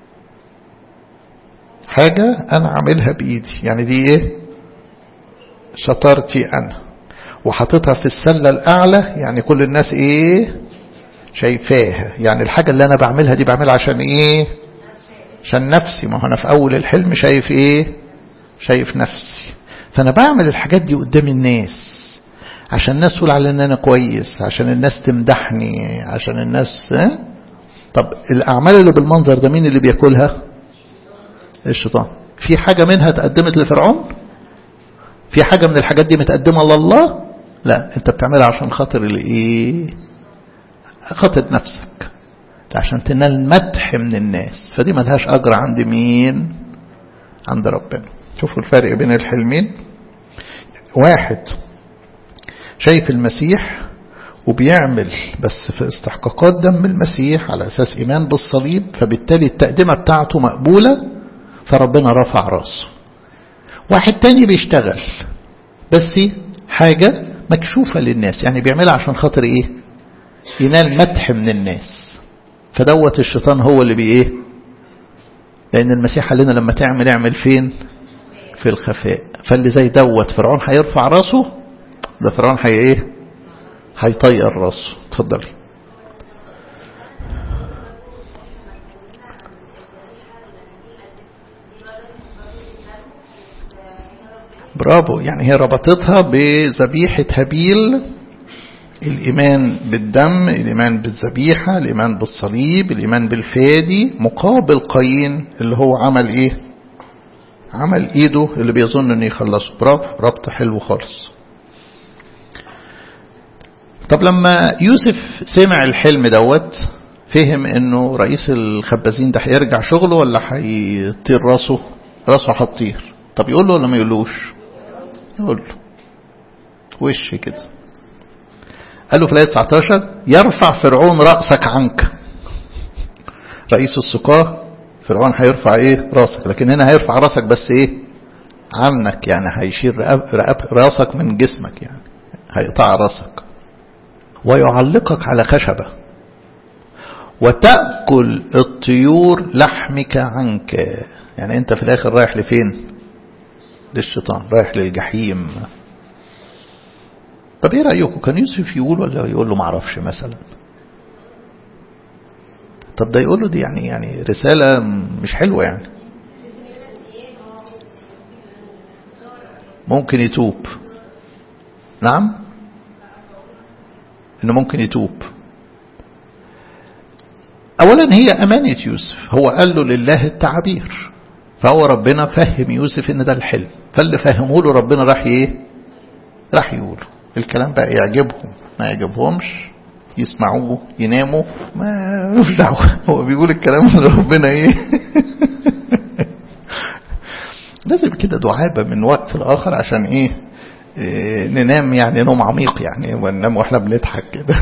حاجة أنا عاملها بإيدي، يعني دي إيه؟ شطارتي أنا. وحطيتها في السلة الأعلى يعني كل الناس إيه؟ شايفاها. يعني الحاجة اللي أنا بعملها دي بعملها عشان إيه؟ عشان نفسي. ما هو أنا في أول الحلم شايف إيه؟ شايف نفسي. فأنا بعمل الحاجات دي قدام الناس عشان الناس تقول على أن أنا كويس، عشان الناس تمدحني، عشان الناس اه؟ طب الأعمال اللي بالمنظر ده مين اللي بيأكلها؟ الشيطان. في حاجة منها تقدمت لفرعون؟ في حاجة من الحاجات دي متقدمة لله؟ لا، أنت بتعملها عشان خاطر الإيه؟ خاطر نفسك، عشان تنال مدح من الناس. فدي ملهاش أجر عند مين؟ عند ربنا. شوفوا الفرق بين الحلمين. واحد شايف المسيح وبيعمل بس في استحقاقات دم المسيح على أساس إيمان بالصليب، فبالتالي التقدمة بتاعته مقبولة، فربنا رفع راسه. واحد تاني بيشتغل بس حاجة مكشوفة للناس، يعني بيعملها عشان خاطر إيه؟ ينال مدح من الناس، فدوت الشيطان هو اللي بي إيه؟ لأن المسيح قال لنا لما تعمل اعمل فين؟ في الخفاء. فاللي زي دوت فرعون هيرفع راسه، ده فرعون هي إيه؟ هيطير راسه. اتفضلي. برافو، يعني هي ربطتها بذبيحة هابيل، الإيمان بالدم، الإيمان بالذبيحة، الإيمان بالصليب، الإيمان بالفادي، مقابل قايين اللي هو عمل إيه؟ عمل إيده اللي بيظن أنه يخلصه. برافو، ربط حلو خالص. طب لما يوسف سمع الحلم دوت، فهم أنه رئيس الخبازين ده هيرجع شغله ولا هيطير راسه؟ راسه هتطير. طب يقول له ولا ما يقولوش؟ يقول له وش كده. قال له في الآية تسعتاشر يرفع فرعون رأسك عنك. رئيس السقاة فرعون هيرفع ايه؟ رأسك، لكن هنا هيرفع رأسك بس ايه؟ عنك، يعني هيشيل رأسك من جسمك، يعني هيقطع رأسك. ويعلقك على خشبة وتأكل الطيور لحمك عنك. يعني انت في الاخر رايح لفين؟ للشيطان، رايح للجحيم. طب ايه رأيكم؟ كان يوسف يقول ولا يقول له معرفش مثلا؟ طب ده يقول له دي يعني يعني رسالة مش حلوة، يعني ممكن يتوب. نعم، انه ممكن يتوب. اولا هي امانة يوسف، هو قال له لله التعبير، فهو ربنا فهم يوسف ان ده الحلم، فاللي فهمه له ربنا راح ايه؟ راح يقوله. الكلام بقى يعجبهم ما يعجبهمش، يسمعوه يناموا، ما مش دعوه، هو بيقول الكلام اللي ربنا ايه. لازم كده دعابة من وقت لآخر عشان ايه, إيه ننام يعني نوم عميق، يعني وننام واحنا بنضحك كده.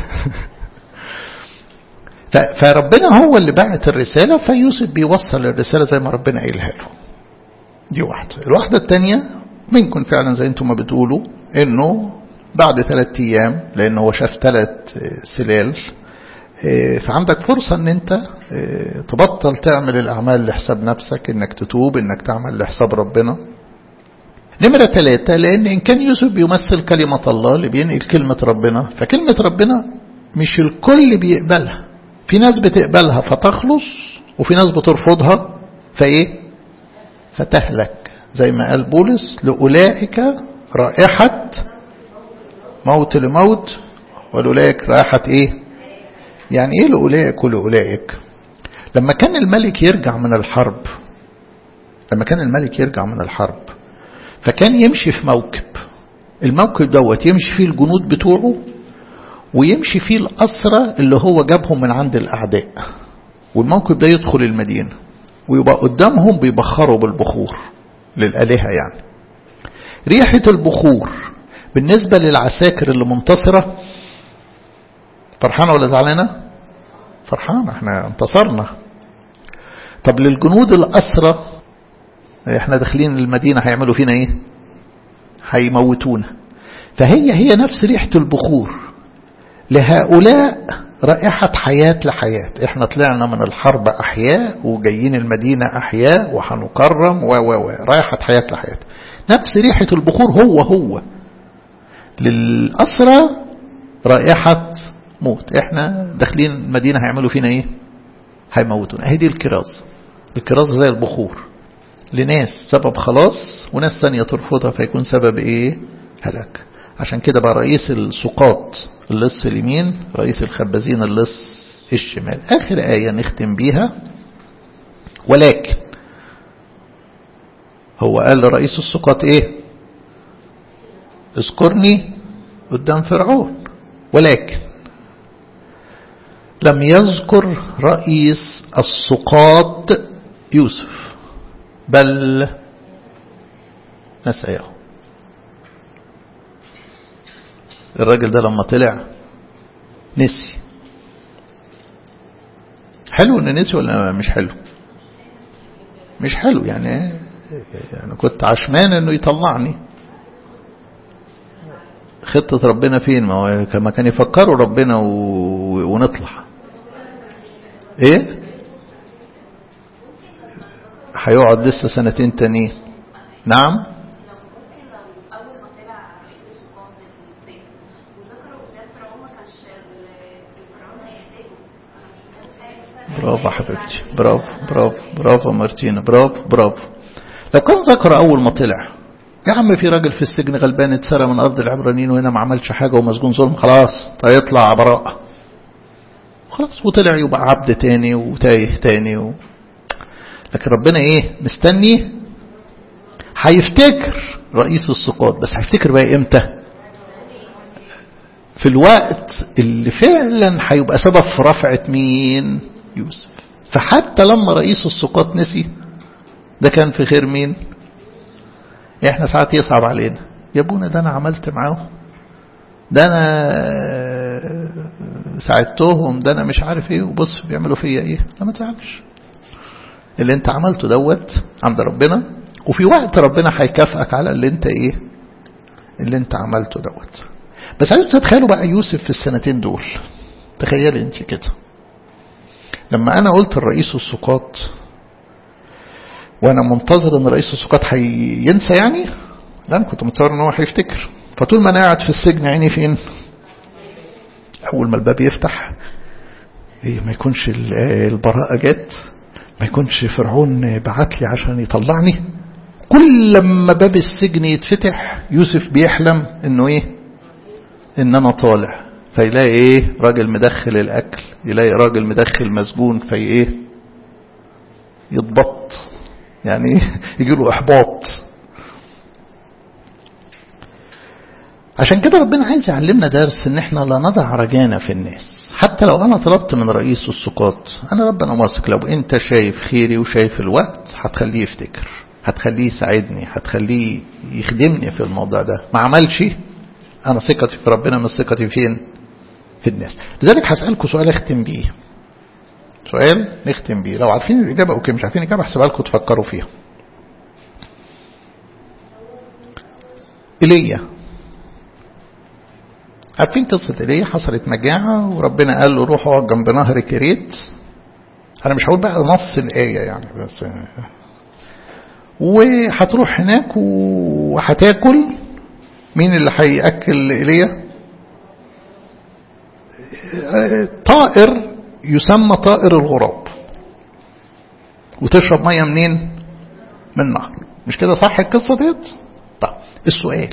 فربنا هو اللي بعت الرسالة، فيوسف بيوصل الرسالة زي ما ربنا قايلها له. دي واحدة. الواحدة الثانية منكم فعلا زي انتم ما بتقولوا انه بعد ثلاث ايام، لانه هو شاف ثلاث سلال، فعندك فرصة ان انت تبطل تعمل الاعمال لحساب نفسك، انك تتوب، انك تعمل لحساب ربنا. نمرة ثلاثة، لان ان كان يوسف بيمثل كلمة الله اللي بينقل كلمة ربنا، فكلمة ربنا مش الكل بيقبلها، في ناس بتقبلها فتخلص، وفي ناس بترفضها فايه فتهلك، زي ما قال بولس لأولئك رائحة موت لموت ولأولئك رائحة ايه. يعني ايه لأولئك ولأولئك؟ لما كان الملك يرجع من الحرب لما كان الملك يرجع من الحرب فكان يمشي في موكب، الموكب دوت يمشي فيه الجنود بتوعه، ويمشي فيه الأسرى اللي هو جابهم من عند الأعداء، والموكب ده يدخل المدينة ويبقى قدامهم بيبخروا بالبخور للآلهة. يعني ريحة البخور بالنسبة للعساكر اللي منتصرة فرحانة ولا زعلانة؟ فرحانة، احنا انتصرنا. طب للجنود الأسرى، احنا داخلين المدينة هيعملوا فينا ايه؟ هيموتونا. فهي هي نفس ريحة البخور لهؤلاء، رائحة حياة لحياة. احنا طلعنا من الحرب أحياء وجايين المدينة أحياء وحنكرم و و و رائحة حياة لحياة. نفس ريحة البخور هو هو للأسرى رائحة موت. احنا داخلين المدينة هيعملوا فينا ايه؟ هيموتون. اهي دي الكراز. الكراز زي البخور لناس سبب خلاص، وناس ثانية ترفضها فيكون سبب ايه؟ هلاك. عشان كده بقى رئيس السقاط اللص اليمين، رئيس الخبازين اللص الشمال. آخر آية نختم بيها، ولكن هو قال لرئيس السقاط ايه؟ اذكرني قدام فرعون. ولكن لم يذكر رئيس السقاط يوسف، بل نسيه. الراجل ده لما طلع نسي. حلو ان نسي ولا مش حلو؟ مش حلو. يعني انا كنت عشمان انه يطلعني. خطة ربنا فين؟ ما هو كما كان يفكروا ربنا و... ونطلع ايه، هيقعد لسه سنتين تانيين. نعم. برافو حبيبتي، برافو برافو برافو مارتينا، برافو برافو. لو كان ذكر اول ما طلع يا عم في راجل في السجن غلبان اتسرى من ارض العبرانيين وهنا ما عملش حاجه ومسجون ظلم، خلاص هيطلع براءه خلاص، وطلع يبقى عبد تاني وتايه تاني و... لكن ربنا ايه مستني؟ هيفتكر رئيس السقاط، بس هيفتكر بقى امتى؟ في الوقت اللي فعلا هيبقى سبب في رفعة مين؟ يوسف. فحتى لما رئيس السقاط نسي ده كان في خير مين؟ احنا ساعات يصعب علينا، يا ابونا ده انا عملت معاهم، ده انا ساعدتهم، ده انا مش عارف ايه، وبص بيعملوا فيا ايه. لا ما تزعلش، اللي انت عملته دوت عند ربنا، وفي وقت ربنا هيكافئك على اللي انت ايه اللي انت عملته دوت. بس عايزوا تتخيلوا بقى يوسف في السنتين دول. تخيلي انت كده لما انا قلت الرئيس السقاط وانا منتظر ان رئيس السقاط هينسى، يعني لا انا كنت متصور ان هو هيفتكر. فطول ما انا قاعد في السجن عيني فين؟ اول ما الباب يفتح ايه، ما يكونش البراءة جت، ما يكونش فرعون بعت لي عشان يطلعني. كل لما باب السجن يتفتح يوسف بيحلم انه ايه؟ ان انا طالع، فيلاقي ايه؟ راجل مدخل الاكل، يلاقي راجل مدخل مسجون، في ايه؟ يضبط، يعني يجي له احباط. عشان كده ربنا عايز يعلمنا درس، ان احنا لا نضع رجانا في الناس. حتى لو انا طلبت من رئيس السقاط، انا ربنا واثق لو انت شايف خيري وشايف الوقت هتخليه يفتكر، هتخليه يساعدني، هتخليه يخدمني في الموضوع ده. ما عملش، انا ثقتي في ربنا مش ثقتي فين؟ في الناس. لذلك هسألكم سؤال اختم بيه، سؤال نختم بيه، لو عارفين الإجابة أوكي، مش عارفين الإجابة هسيبها لكم تفكروا فيها. إيليا، عارفين قصة إيليا؟ حصلت مجاعة وربنا قال له روح اقعد جنب نهر كريت. أنا مش هقول بقى نص الآية يعني، بس وهتروح هناك وهتاكل. مين اللي هيأكل إيليا؟ طائر يسمى طائر الغراب، وتشرب مية منين؟ من نهر. مش كده صح القصة ديت؟ طيب السؤال،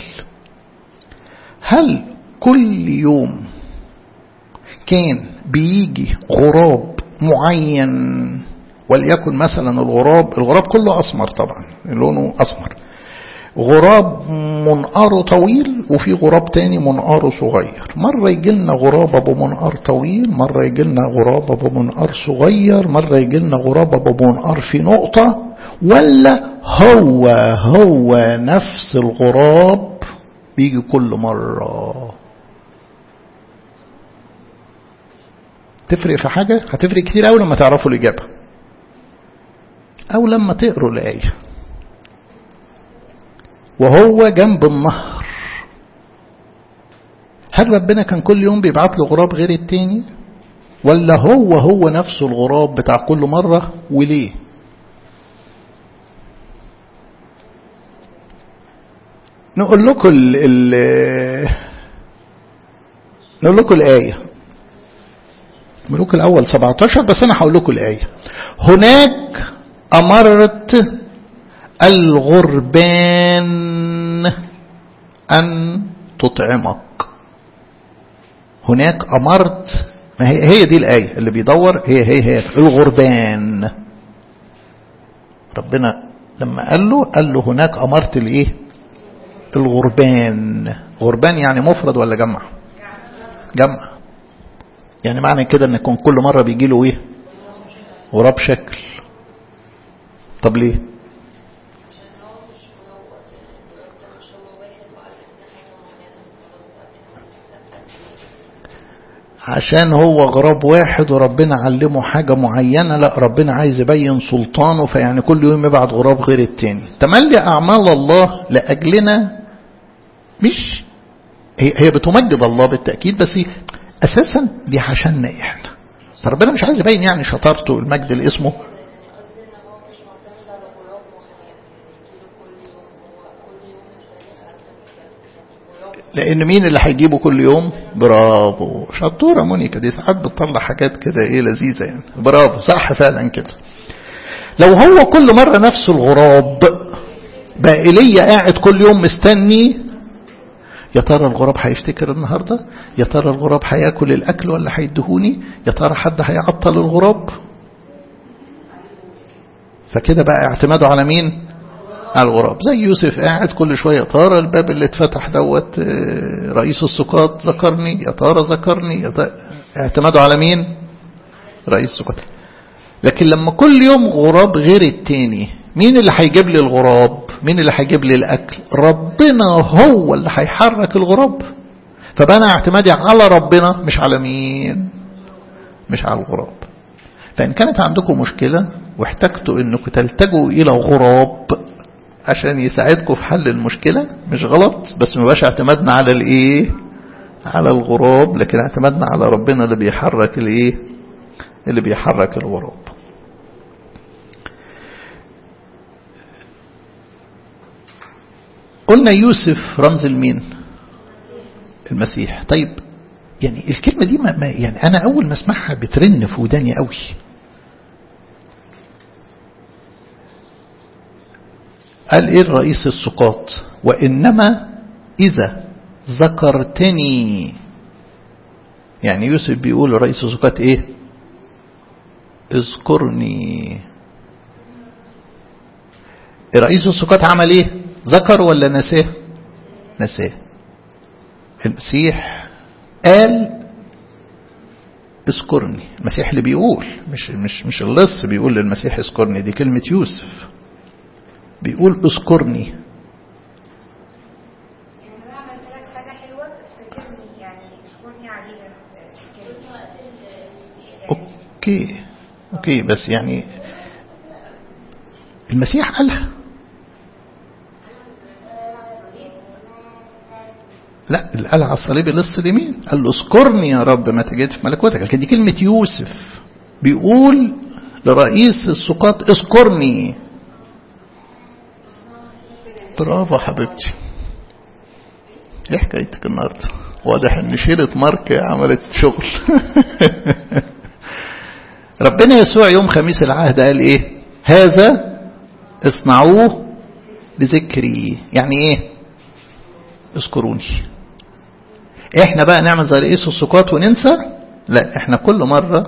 هل كل يوم كان بيجي غراب معين، وليكن مثلا الغراب الغراب كله أسمر طبعا، لونه أسمر، غراب منقاره طويل وفي غراب تاني منقاره صغير، مرة يجي لنا غراب ابو منقار طويل، مرة يجي لنا غراب ابو منقار صغير، مرة يجي لنا غراب ابو منقار في نقطة، ولا هو هو نفس الغراب بيجي كل مرة؟ تفرق في حاجة؟ هتفرق كتير أوي لما تعرفوا الإجابة أو لما تقروا الآية. وهو جنب النهر، هل ربنا كان كل يوم بيبعت له غراب غير التاني، ولا هو هو نفسه الغراب بتاع كل مرة؟ وليه؟ نقول لكم ال ال نقول لكم الآية، ملوك الأول سبعتاشر، بس أنا هقول لكم الآية. هناك أمرت الغربان أن تطعمك. هناك أمرت، ما هي, هي دي الآية اللي بيدور، هي هي هي الغربان. ربنا لما قال له قال له هناك أمرت الإيه؟ الغربان. غربان يعني مفرد ولا جمع؟ جمع. يعني معنى كده ان يكون كل مرة بيجي له ايه؟ غراب شكل. طب ليه؟ عشان هو غراب واحد وربنا علمه حاجة معينة، لا ربنا عايز يبين سلطانه، فيعني كل يوم يبعت غراب غير التاني. تملي أعمال الله لأجلنا، مش هي, هي بتمجد الله بالتأكيد، بس أساسا دي عشاننا إحنا. فربنا مش عايز يبين يعني شطارته المجد لاسمه. لأن مين اللي هيجيبه كل يوم؟ برافو، شطورة مونيكا، دي ساعات بتطلع حاجات كده ايه لذيذة يعني. برافو، صح فعلا كده. لو هو كل مرة نفس الغراب، بقى إيليا قاعد كل يوم مستني، يا ترى الغراب هيفتكر النهاردة؟ يا ترى الغراب هياكل الأكل ولا هيدهوني؟ يا ترى حد هيعطل الغراب؟ فكده بقى اعتماده على مين؟ على الغراب. زي يوسف قاعد كل شوية، يا ترى الباب اللي اتفتح دوت رئيس السقاط ذكرني، يا ترى ذكرني، يا ترى. اعتماده على مين؟ رئيس السقاط. لكن لما كل يوم غراب غير التاني، مين اللي هيجيب لي الغراب؟ مين اللي هيجيب لي الأكل؟ ربنا هو اللي هيحرك الغراب. فبقى أنا اعتمادي على ربنا، مش على مين؟ مش على الغراب. فإن كانت عندكم مشكلة واحتجتوا انكم تلتجوا إلى غراب عشان يساعدكم في حل المشكلة، مش غلط، بس ما بقاش اعتمادنا على الايه؟ على الغراب، لكن اعتمادنا على ربنا اللي بيحرك الايه؟ اللي بيحرك الغراب. قلنا يوسف رمز المين؟ المسيح. طيب يعني الكلمة دي ما يعني أنا أول ما اسمعها بترن في وداني قوي. قال إيه الرئيس السقاط؟ وإنما إذا ذكرتني. يعني يوسف بيقول رئيس السقاط إيه؟ اذكرني. الرئيس السقاط عمل إيه؟ ذكر ولا نساه؟ نساه. المسيح قال اذكرني. المسيح اللي بيقول، مش مش مش اللص بيقول للمسيح اذكرني، دي كلمة يوسف. بيقول اذكرني. يعني انا عملت لك حاجة حلوة افتكرني، يعني اذكرني عليها. اوكي اوكي بس يعني المسيح قالها. لا، اللي قال على الصليب لص اليمين، قال له اذكرني يا رب متى جيت في ملكوتك. لكن دي كلمة يوسف بيقول لرئيس السقاط اذكرني. برافو حبيبتي. ايه حكايتك النهارده؟ واضح ان شيلة مارك عملت شغل. ربنا يسوع يوم خميس العهد قال ايه؟ هذا اصنعوه لذكري. يعني ايه؟ اذكروني. احنا بقى نعمل زي رئيس السقاط وننسى؟ لا، احنا كل مرة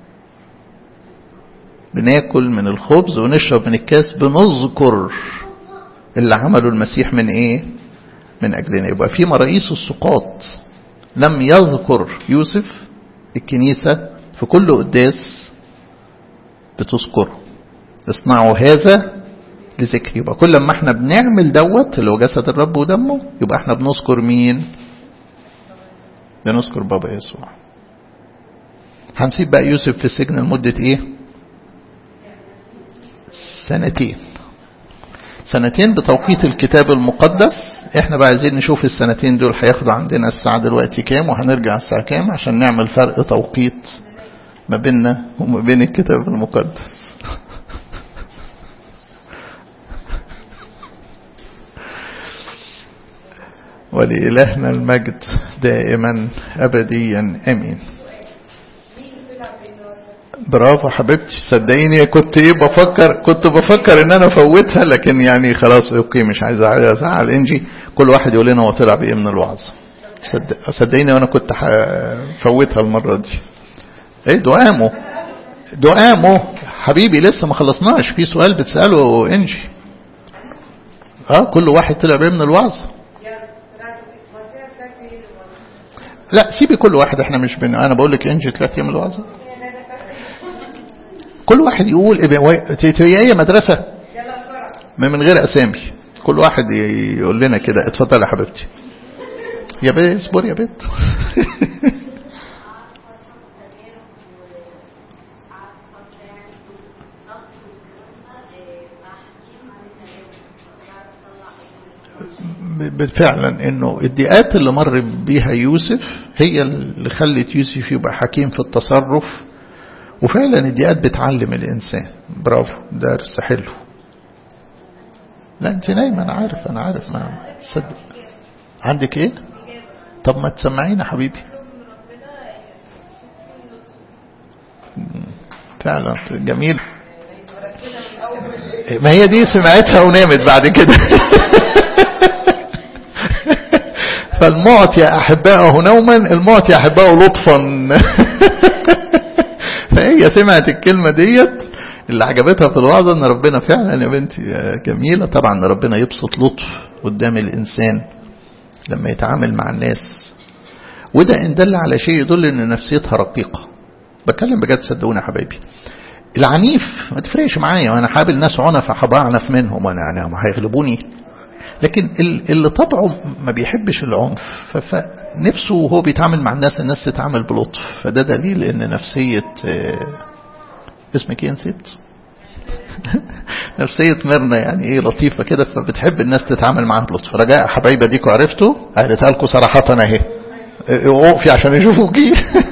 بناكل من الخبز ونشرب من الكاس بنذكر اللي عمله المسيح من ايه؟ من اجلنا. يبقى في رئيس السقاط لم يذكر يوسف، الكنيسة في كل قداس بتذكره. اصنعوا هذا لذكر. يبقى كل ما احنا بنعمل دوت اللي هو جسد الرب ودمه، يبقى احنا بنذكر مين؟ بنذكر بابا يسوع. هنسيب بقى يوسف في السجن لمدة ايه؟ سنتين. سنتين بتوقيت الكتاب المقدس. احنا بقى عايزين نشوف السنتين دول هياخدوا عندنا الساعة دلوقتي كام، وهنرجع الساعة كام، عشان نعمل فرق توقيت ما بيننا وما بين الكتاب المقدس. ولإلهنا المجد دائما أبديا أمين. برافو حبيبتي. صدقيني كنت ايه بفكر كنت بفكر ان انا افوتها، لكن يعني خلاص اوكي، مش عايز ازعل انجي. كل واحد يقول لنا هو طلع بايه من الوعظ. صدق صدقيني وانا كنت هفوتها المره دي. ايه دعامه دعامه حبيبي، لسه ما خلصناش. في سؤال بتساله انجي. اه كل واحد طلع بايه من الوعظ. لا سيبي كل واحد، احنا مش بن... انا بقول لك انجي ثلاث ايام الوعظ. كل واحد يقول هي مدرسة من غير أسامي. كل واحد يقول لنا كده. اتفضل يا حبيبتي. يا بيه اصبر يا بيت. فعلا انه الضيقات اللي مر بيها يوسف هي اللي خلت يوسف يبقى حكيم في التصرف، وفعلا الضيقات بتعلم الانسان. برافو، درس حلو. لا انت نايمه، انا عارف انا عارف ما صدق. عندك ايه؟ طب ما تسمعينا حبيبي. فعلا جميل. ما هي دي سمعتها ونامت بعد كده. فالمعطي أحبائه نوما، المعطي أحبائه لطفا. فهي سمعت الكلمة ديت اللي عجبتها في الوعظة، ان ربنا فعلا يا بنتي جميلة. طبعا ربنا يبسط لطف قدام الإنسان لما يتعامل مع الناس، وده إن دل على شيء يدل ان نفسيتها رقيقة. بكلم بجد صدقوني يا حبايبي، العنيف ما تفرقش معايا، وانا حابل ناس عنف هبعنف منهم، وانا يعني ما هيغلبوني. لكن اللي طبعه ما بيحبش العنف، فنفسه وهو بيتعامل مع الناس الناس تتعامل بلطف. فده دليل ان نفسية اسمك ايه نسيت؟ نفسية ميرنا يعني ايه لطيفة كده، فبتحب الناس تتعامل معاها بلطف. رجاء حبايبة ديكوا عرفتوا، قالتها لكم صراحة اهي، وقفي عشان يشوفوكي.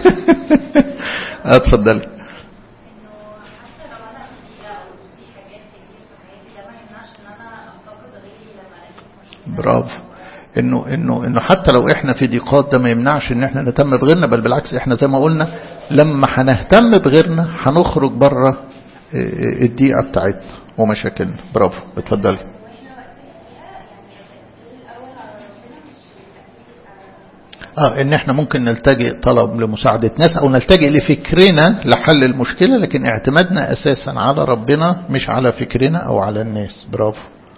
اتفضلي. برافو. انه انه انه حتى لو احنا في ضيقات ده ما يمنعش ان احنا نهتم بغيرنا، بل بالعكس احنا زي ما قلنا لما هنهتم بغيرنا هنخرج بره الضيقه بتاعتنا ومشاكلنا. برافو، اتفضلي. اه ان احنا ممكن نلتجئ طلب لمساعدة ناس او نلتجئ لفكرنا لحل المشكلة، لكن اعتمادنا اساسا على ربنا مش على فكرنا او على الناس. برافو.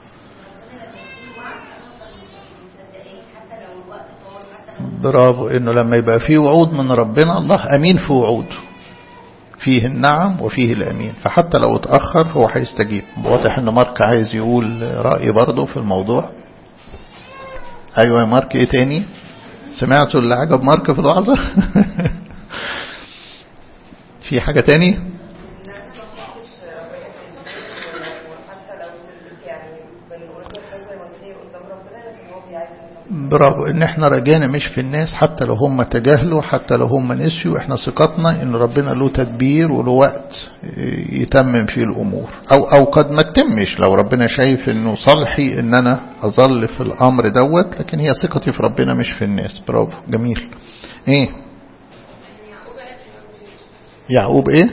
برافو، انه لما يبقى فيه وعود من ربنا، الله امين في وعوده، فيه النعم وفيه الامين، فحتى لو اتأخر هو هيستجيب. واضح ان مارك عايز يقول رأي برضه في الموضوع. ايوه يا مارك، ايه تاني سمعتوا اللي عجب مارك في الوعظة؟ في حاجة تاني؟ برافو، ان احنا رجعنا مش في الناس، حتى لو هم تجاهلوا، حتى لو هم نسيوا، احنا ثقتنا ان ربنا له تدبير وله وقت يتمم فيه الامور، او او قد ما تتمش لو ربنا شايف انه صالحي ان انا اظل في الامر دوت، لكن هي ثقتي في ربنا مش في الناس. برافو، جميل. ايه يعقوب ايه؟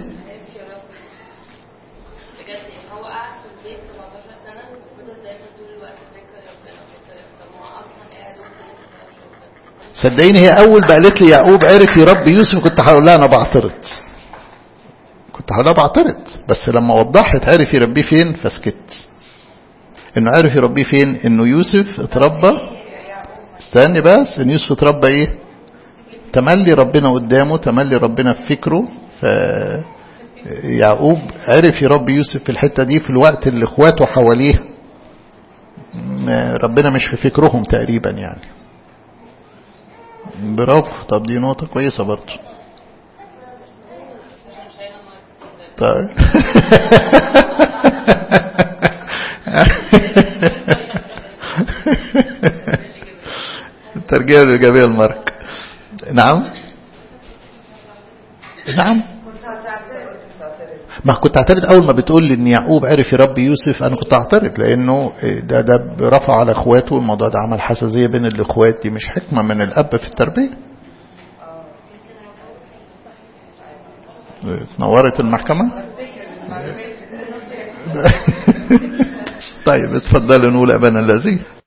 صدقيني هي اول بقى قالت لي يعقوب عرف يربي يوسف كنت هقول لها انا بعترض، كنت هقول لها بعترض، بس لما وضحت عرف يربيه فين فسكت. انه عرف يربيه فين؟ انه يوسف اتربى، استني بس، ان يوسف اتربى ايه؟ تملي ربنا قدامه، تملي ربنا في فكره. ف يعقوب عرف يربي يوسف في الحتة دي في الوقت اللي اخواته حواليه ربنا مش في فكرهم تقريبا يعني. برافو. طب دي نقطة كويسة برضو. طيب الترجمة الإيجابية المارك. نعم نعم، ما كنت اعترض اول ما بتقول لي ان يعقوب عرف يربي يوسف، انا كنت اعترض لانه ده ده رفع على اخواته، والموضوع ده عمل حساسيه بين الاخوات، دي مش حكمه من الاب في التربيه. نورت المحكمه. طيب اتفضلوا نقول ابانا الذي